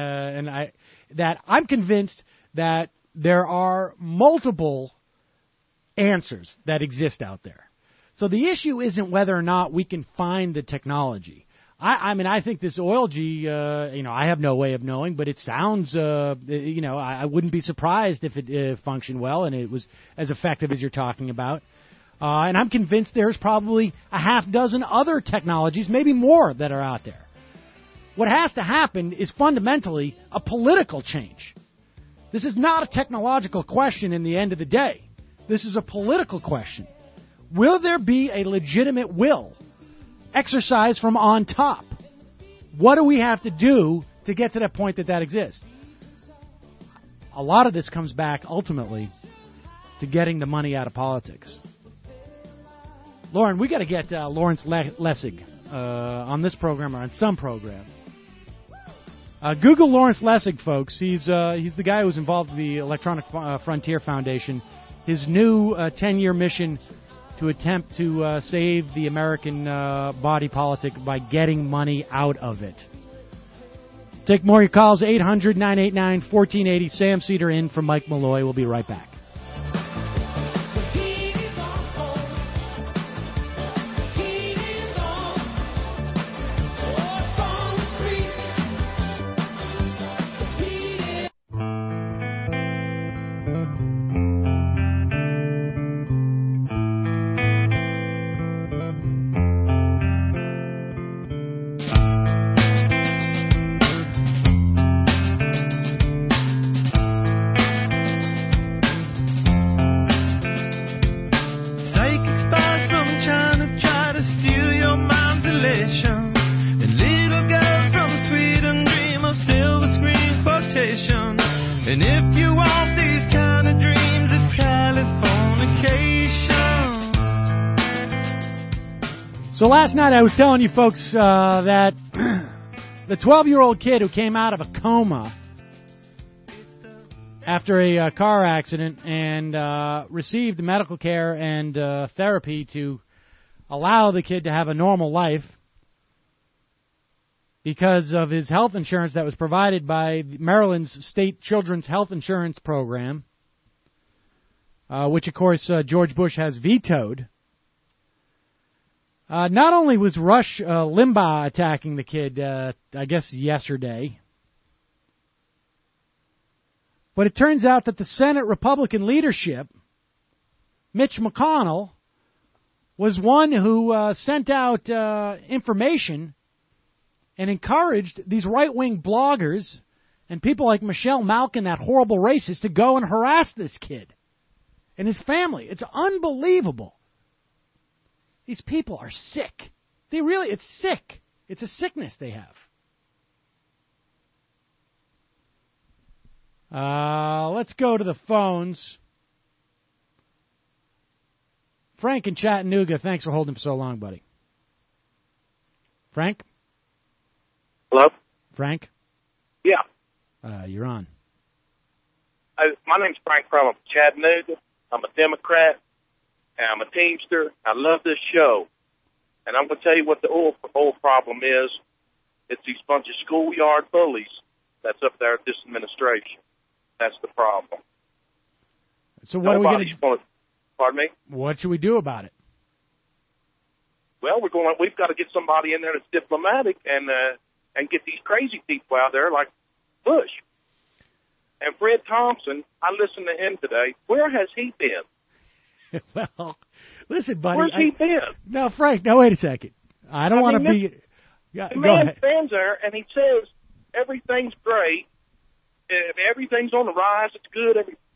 I'm convinced that there are multiple answers that exist out there. So the issue isn't whether or not we can find the technology. I mean, I think this Oilgy, I have no way of knowing, but it sounds, I wouldn't be surprised if it functioned well and it was as effective as you're talking about. And I'm convinced there's probably a half dozen other technologies, maybe more, that are out there. What has to happen is fundamentally a political change. This is not a technological question in the end of the day. This is a political question. Will there be a legitimate will exercised from on top? What do we have to do to get to that point that exists? A lot of this comes back ultimately to getting the money out of politics. Lauren, we got to get Lawrence Lessig on this program or on some program. Google Lawrence Lessig, folks. He's the guy who was involved with the Electronic Frontier Foundation. His new 10-year mission to attempt to save the American body politic by getting money out of it. Take more of your calls, 800-989-1480. Sam Cedar in for Mike Malloy. We'll be right back. So last night I was telling you folks that the 12-year-old kid who came out of a coma after a car accident and received medical care and therapy to allow the kid to have a normal life because of his health insurance that was provided by Maryland's state children's health insurance program, which, of course, George Bush has vetoed. Not only was Rush Limbaugh attacking the kid, I guess yesterday, but it turns out that the Senate Republican leadership, Mitch McConnell, was one who sent out information and encouraged these right-wing bloggers and people like Michelle Malkin, that horrible racist, to go and harass this kid and his family. It's unbelievable. These people are sick. It's sick. It's a sickness they have. Let's go to the phones. Frank in Chattanooga, thanks for holding for so long, buddy. Frank? Hello? Frank? Yeah. You're on. My name's Frank from Chattanooga. I'm a Democrat, and I'm a Teamster. I love this show. And I'm going to tell you what the oil problem is. It's these bunch of schoolyard bullies that's up there at this administration. That's the problem. So what are we going to... Pardon me? What should we do about it? Well, we've got to get somebody in there that's diplomatic and get these crazy people out there like Bush. And Fred Thompson, I listened to him today. Where has he been? Well, listen, buddy. Where's he been? No, Frank, no, wait a second. I don't want to be... The man stands there and he says everything's great. Everything's on the rise. It's good.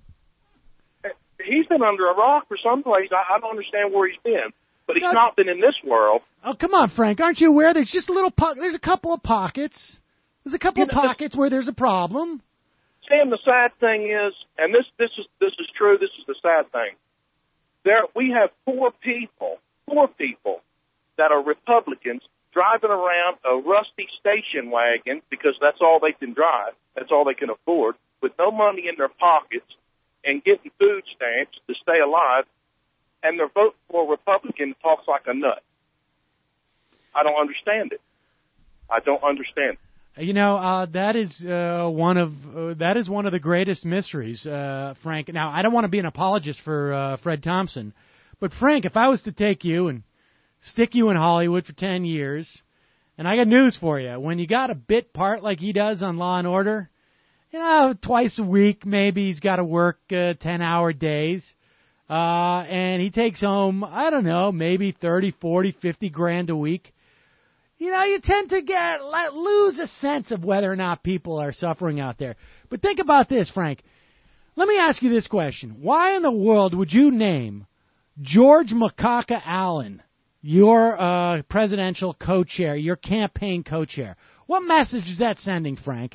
He's been under a rock or someplace. I don't understand where he's been. But he's not been in this world. Oh, come on, Frank. Aren't you aware there's just a little there's a couple of pockets. There's a couple of pockets where there's a problem. Sam, the sad thing is, and this is true, this is the sad thing. We have four people that are Republicans driving around a rusty station wagon because that's all they can drive. That's all they can afford, with no money in their pockets and getting food stamps to stay alive. And their vote for a Republican talks like a nut. I don't understand it. I don't understand it. You know, that is one of the greatest mysteries, Frank. Now, I don't want to be an apologist for Fred Thompson, but Frank, if I was to take you and stick you in Hollywood for 10 years, and I got news for you, when you got a bit part like he does on Law and Order, twice a week maybe he's got to work 10-hour days. And he takes home, I don't know, maybe 30, 40, 50 grand a week. You tend to lose a sense of whether or not people are suffering out there. But think about this, Frank. Let me ask you this question. Why in the world would you name George Macaca Allen your presidential co-chair, your campaign co-chair? What message is that sending, Frank?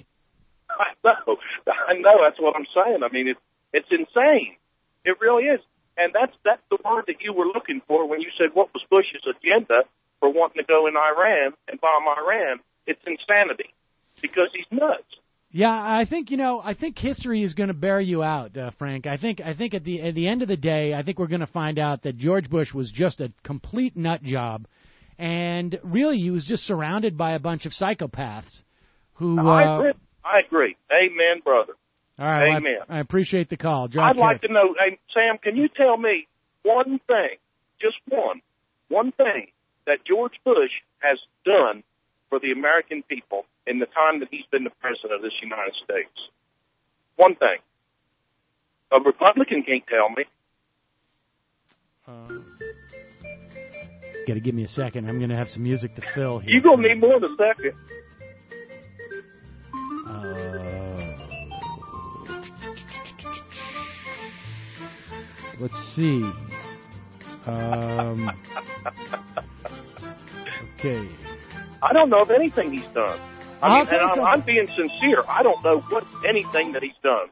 I know. That's what I'm saying. I mean, it's insane. It really is. And that's the word that you were looking for when you said what was Bush's agenda for wanting to go in Iran and bomb Iran. It's insanity because he's nuts. Yeah, I think history is going to bear you out, Frank. I think at the end of the day, I think we're going to find out that George Bush was just a complete nut job, and really he was just surrounded by a bunch of psychopaths who. I agree. Amen, brother. All right, amen. I appreciate the call. I'd like to know, Sam, can you tell me one thing, just one thing that George Bush has done for the American people in the time that he's been the president of this United States? One thing. A Republican can't tell me. Got to give me a second. I'm going to have some music to fill here. You're going to need more than a second. Let's see. Okay. I don't know of anything he's done. I'm being sincere. I don't know anything that he's done.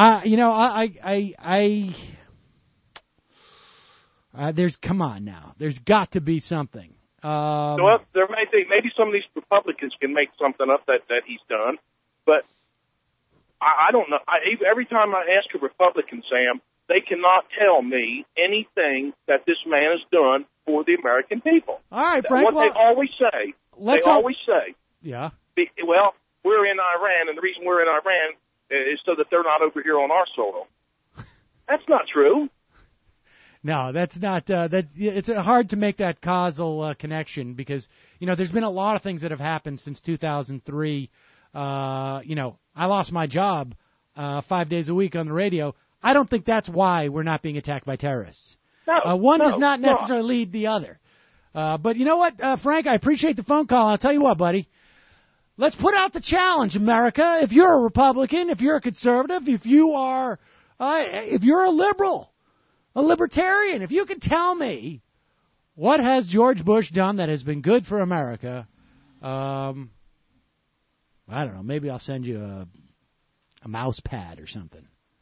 Come on now. There's got to be something. Well, there may be. Maybe some of these Republicans can make something up that he's done, but I don't know. Every time I ask a Republican, Sam, they cannot tell me anything that this man has done for the American people. All right, Frank. What they always say. Yeah. Well, we're in Iran, and the reason we're in Iran is so that they're not over here on our soil. That's not true. No, that's not. It's hard to make that causal connection because there's been a lot of things that have happened since 2003. I lost my job 5 days a week on the radio. I don't think that's why we're not being attacked by terrorists. One does not necessarily lead the other. But you know what, Frank, I appreciate the phone call. I'll tell you what, buddy. Let's put out the challenge, America. If you're a Republican, if you're a conservative, if you're a liberal, a libertarian. If you can tell me what has George Bush done that has been good for America, I don't know. Maybe I'll send you a mouse pad or something.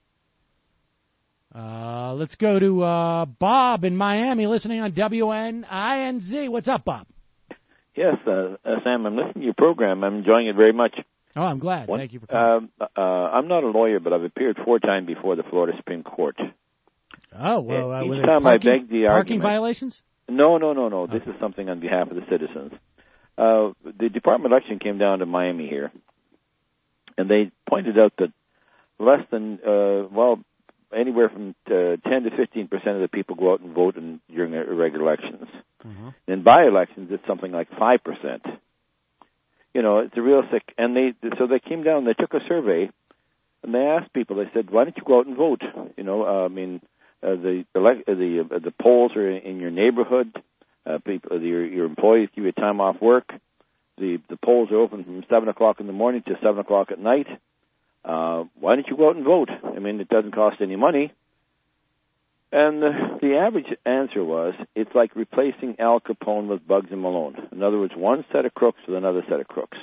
Let's go to Bob in Miami, listening on WNINZ. What's up, Bob? Yes, Sam, I'm listening to your program. I'm enjoying it very much. Oh, I'm glad. Thank you for calling. I'm not a lawyer, but I've appeared 4 times before the Florida Supreme Court. Oh, well, each time I beg the parking argument. Violations? No. This is something on behalf of the citizens. The Department of Election came down to Miami here, and they pointed out that less than, anywhere from 10 to 15% of the people go out and vote during regular elections. Mm-hmm. In by-elections, it's something like 5%. It's a real sick. And so they came down, they took a survey, and they asked people, they said, why don't you go out and vote? The polls are in your neighborhood. Your employees give you time off work. The polls are open from 7 o'clock in the morning to 7 o'clock at night. Why don't you go out and vote? It doesn't cost any money. And the average answer was, it's like replacing Al Capone with Bugs and Malone. In other words, one set of crooks with another set of crooks.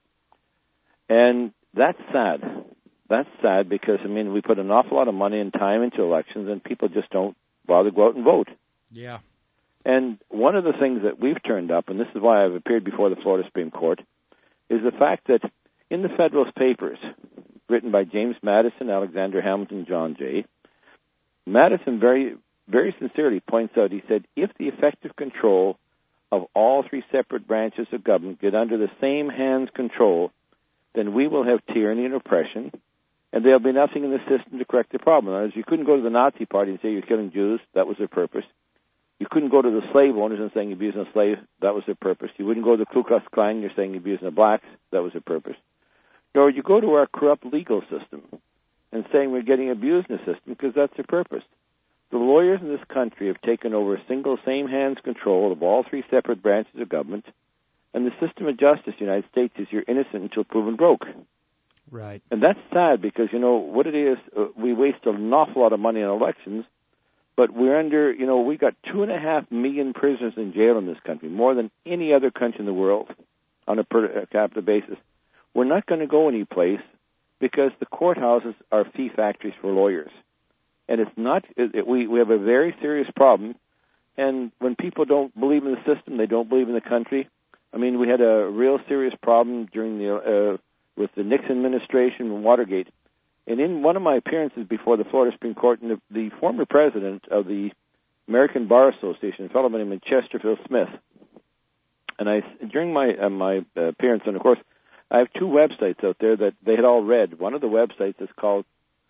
And that's sad. That's sad because, we put an awful lot of money and time into elections, and people just don't bother to go out and vote. Yeah. And one of the things that we've turned up, and this is why I've appeared before the Florida Supreme Court, is the fact that in the Federalist Papers, written by James Madison, Alexander Hamilton, John Jay, Madison very, very sincerely points out, he said, if the effective control of all 3 separate branches of government get under the same hands control, then we will have tyranny and oppression, and there'll be nothing in the system to correct the problem. Otherwise, you couldn't go to the Nazi Party and say you're killing Jews. That was their purpose. You couldn't go to the slave owners and saying you're abusing a slave. That was their purpose. You wouldn't go to the Ku Klux Klan and you're saying you're abusing the blacks. That was their purpose. Or you go to our corrupt legal system and saying we're getting abused in the system because that's their purpose. The lawyers in this country have taken over a single same-hands control of all 3 separate branches of government, and the system of justice in the United States is you're innocent until proven broke. Right. And that's sad because, what it is, we waste an awful lot of money on elections, but we're under, we got 2.5 million prisoners in jail in this country, more than any other country in the world on a per capita basis. We're not going to go any place because the courthouses are fee factories for lawyers. And it's not, we have a very serious problem. And when people don't believe in the system, they don't believe in the country. We had a real serious problem during with the Nixon administration and Watergate. And in one of my appearances before the Florida Supreme Court, the former president of the American Bar Association, a fellow by the name of Chesterfield Smith, and during my appearance, and of course, I have 2 websites out there that they had all read. One of the websites is called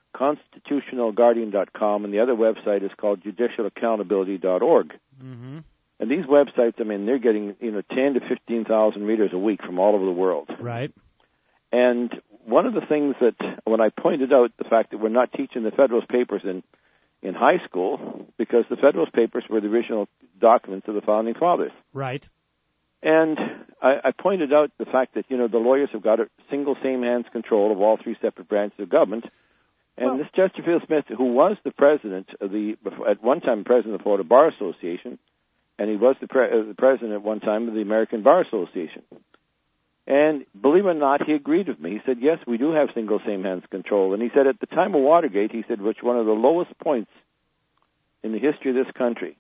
constitutionalguardian.com, and the other website is called judicialaccountability.org. Mm-hmm. And these websites, they're getting 10 to 15,000 readers a week from all over the world. Right. And one of the things that, when I pointed out the fact that we're not teaching the Federalist Papers in high school, because the Federalist Papers were the original documents of the Founding Fathers. Right. And I pointed out the fact that, the lawyers have got a single same-hands control of all 3 separate branches of government. And this Chesterfield Smith, who was the president of at one time president of the Florida Bar Association, and he was the president at one time of the American Bar Association. And believe it or not, he agreed with me. He said, yes, we do have single same-hands control. And he said at the time of Watergate, he said, which one of the lowest points in the history of this country,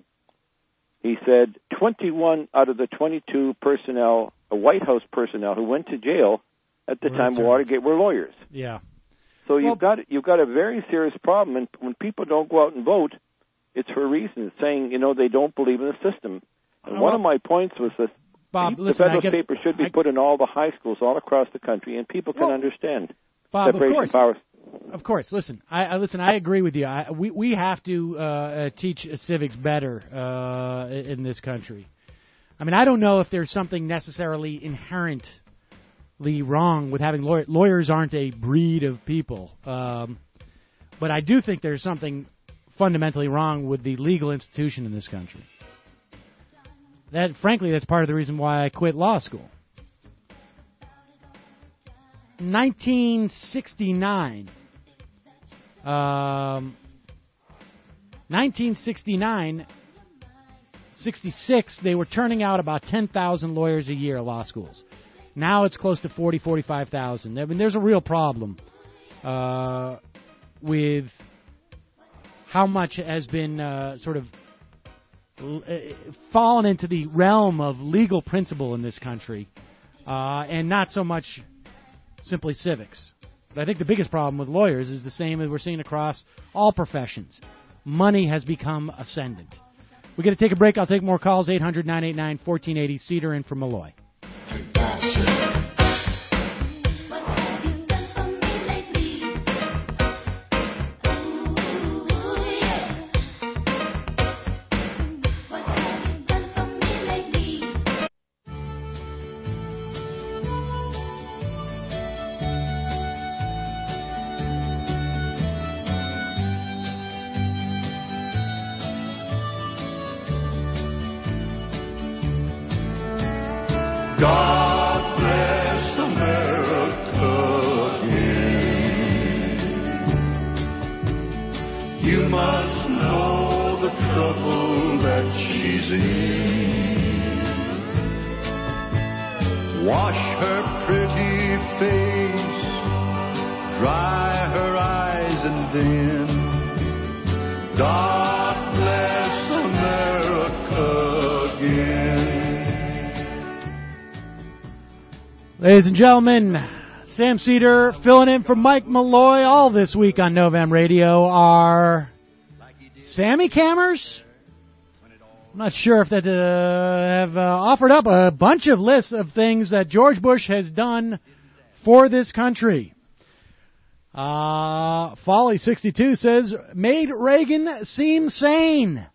he said 21 out of the 22 personnel, White House personnel who went to jail at the time of Watergate were lawyers. Yeah. So you've got a very serious problem, and when people don't go out and vote, it's for a reason. It's saying, they don't believe in the system. And one of my points was that the Federalist Papers should be put in all the high schools all across the country, and people can understand separation of powers. Of course. Listen, I agree with you. We have to teach civics better in this country. I don't know if there's something necessarily inherently wrong with having lawyers. Lawyers aren't a breed of people. But I do think there's something fundamentally wrong with the legal institution in this country. Frankly, that's part of the reason why I quit law school. 1969, 1969, 66, they were turning out about 10,000 lawyers a year at law schools. Now it's close to 40, 45,000. I mean, there's a real problem with how much has been sort of fallen into the realm of legal principle in this country, and not so much simply civics. But I think the biggest problem with lawyers is the same as we're seeing across all professions. Money has become ascendant. We're going to take a break. I'll take more calls. 800-989-1480. Cedar in from Malloy. God bless America again. You must know the trouble that she's in. Wash her pretty face, dry her eyes, and then God bless America again. Ladies and gentlemen, Sam Cedar filling in for Mike Malloy. All this week on Novem Radio are Sammy Cammers. I'm not sure if that have offered up a bunch of lists of things that George Bush has done for this country. Folly62 says, made Reagan seem sane.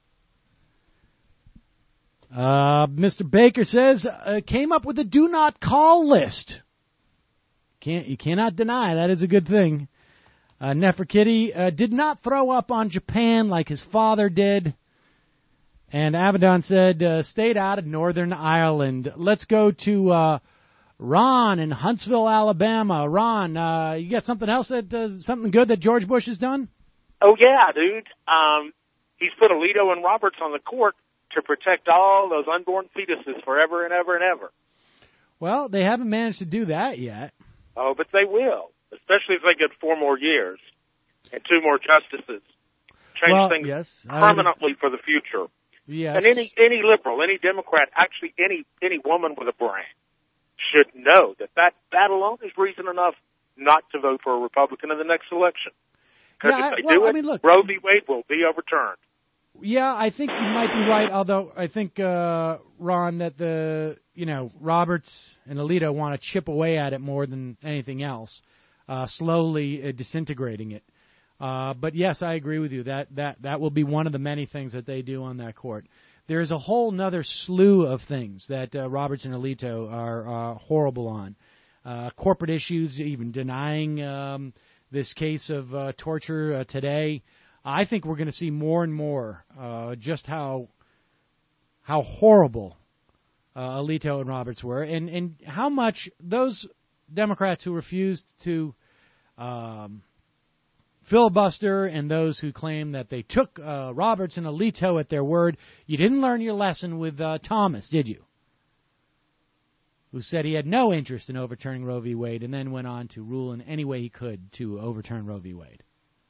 Mr. Baker says, came up with a do not call list. You cannot deny that is a good thing. Neferkitty did not throw up on Japan like his father did. And Abaddon said, stayed out of Northern Ireland. Let's go to Ron in Huntsville, Alabama. Ron, you got something else something good that George Bush has done? Oh yeah, dude. He's put Alito and Roberts on the court to protect all those unborn fetuses forever and ever and ever. Well, they haven't managed to do that yet. Oh, but they will, especially if they get 4 more years and 2 more justices. Change things permanently for the future. Yes. And any liberal, any Democrat, actually any woman with a brain should know that alone is reason enough not to vote for a Republican in the next election. Because if they do it, Roe v. Wade will be overturned. Yeah, I think you might be right, although I think, Ron, that Roberts and Alito want to chip away at it more than anything else, slowly disintegrating it. But yes, I agree with you. That will be one of the many things that they do on that court. There's a whole nother slew of things that Roberts and Alito are horrible on. Corporate issues, even denying this case of torture today. I think we're going to see more and more just how horrible Alito and Roberts were, and how much those Democrats who refused to filibuster and those who claim that they took Roberts and Alito at their word. You didn't learn your lesson with Thomas, did you? Who said he had no interest in overturning Roe v. Wade and then went on to rule in any way he could to overturn Roe v. Wade.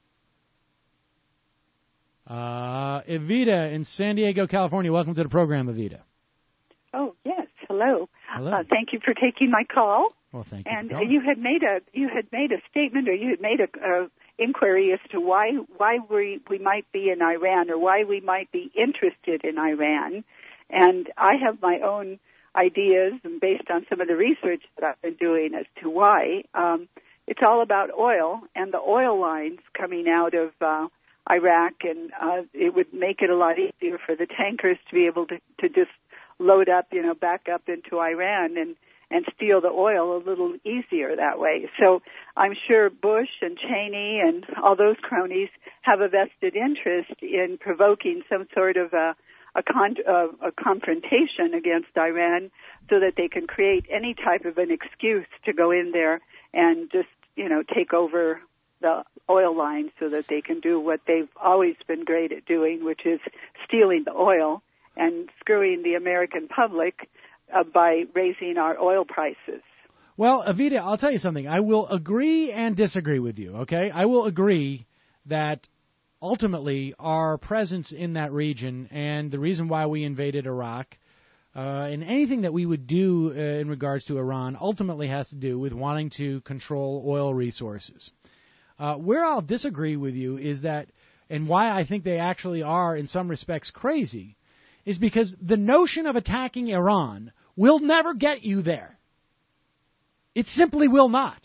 Evita in San Diego, California. Welcome to the program, Evita. Oh, yes. Hello. Hello. Thank you for taking my call. Well, thank you. And you had made a statement, or you had made a inquiry as to why we might be in Iran, or why we might be interested in Iran. And I have my own ideas, and based on some of the research that I've been doing as to why. It's all about oil and the oil lines coming out of Iraq, and it would make it a lot easier for the tankers to be able to just load up, back up into Iran and steal the oil a little easier that way. So I'm sure Bush and Cheney and all those cronies have a vested interest in provoking some sort of a confrontation against Iran so that they can create any type of an excuse to go in there and just, take over the oil line so that they can do what they've always been great at doing, which is stealing the oil and screwing the American public by raising our oil prices. Well, Evita, I'll tell you something. I will agree and disagree with you, okay? I will agree that ultimately our presence in that region and the reason why we invaded Iraq and anything that we would do in regards to Iran ultimately has to do with wanting to control oil resources. Where I'll disagree with you is that, and why I think they actually are in some respects crazy, is because the notion of attacking Iran will never get you there. It simply will not.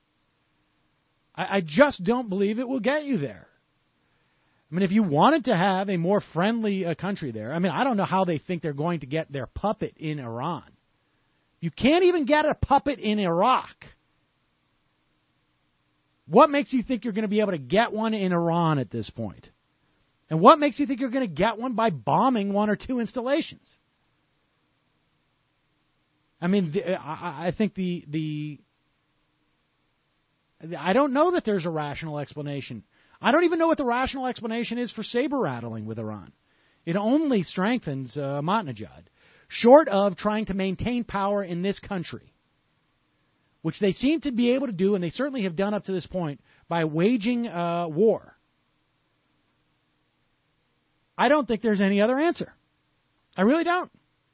I just don't believe it will get you there. I mean, if you wanted to have a more friendly country there, I mean, I don't know how they think they're going to get their puppet in Iran. You can't even get a puppet in Iraq. What makes you think you're going to be able to get one in Iran at this point? And what makes you think you're going to get one by bombing one or two installations? I mean, I think I don't know that there's a rational explanation. I don't even know what the rational explanation is for saber rattling with Iran. It only strengthens Ahmadinejad, short of trying to maintain power in this country, which they seem to be able to do, and they certainly have done up to this point, by waging war. I don't think there's any other answer. I really don't.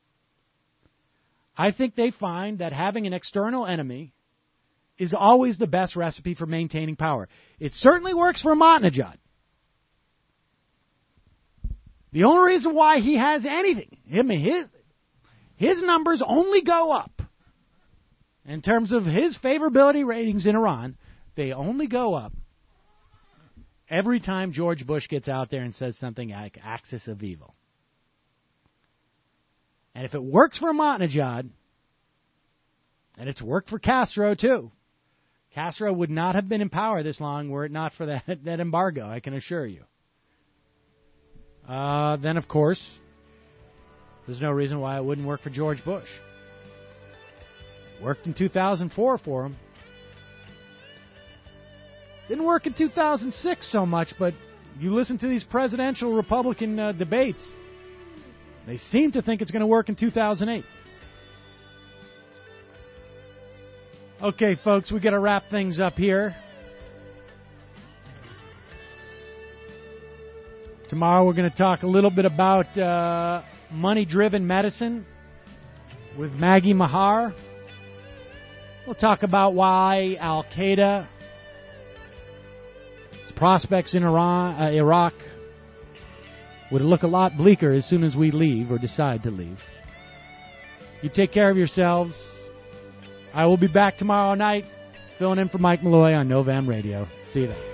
I think they find that having an external enemy is always the best recipe for maintaining power. It certainly works for Ahmadinejad. The only reason why he has anything, I mean, his numbers only go up. In terms of his favorability ratings in Iran, they only go up every time George Bush gets out there and says something like axis of evil. And if it works for Ahmadinejad, and it's worked for Castro too, Castro would not have been in power this long were it not for that embargo, I can assure you. Then, of course, there's no reason why it wouldn't work for George Bush. Worked in 2004 for him. Didn't work in 2006 so much, but you listen to these presidential Republican debates, they seem to think it's going to work in 2008. Okay, folks, we got to wrap things up here. Tomorrow we're going to talk a little bit about money-driven medicine with Maggie Mahar. We'll talk about why Al-Qaeda's prospects in Iraq would look a lot bleaker as soon as we leave or decide to leave. You take care of yourselves. I will be back tomorrow night, filling in for Mike Malloy on Novam Radio. See you then.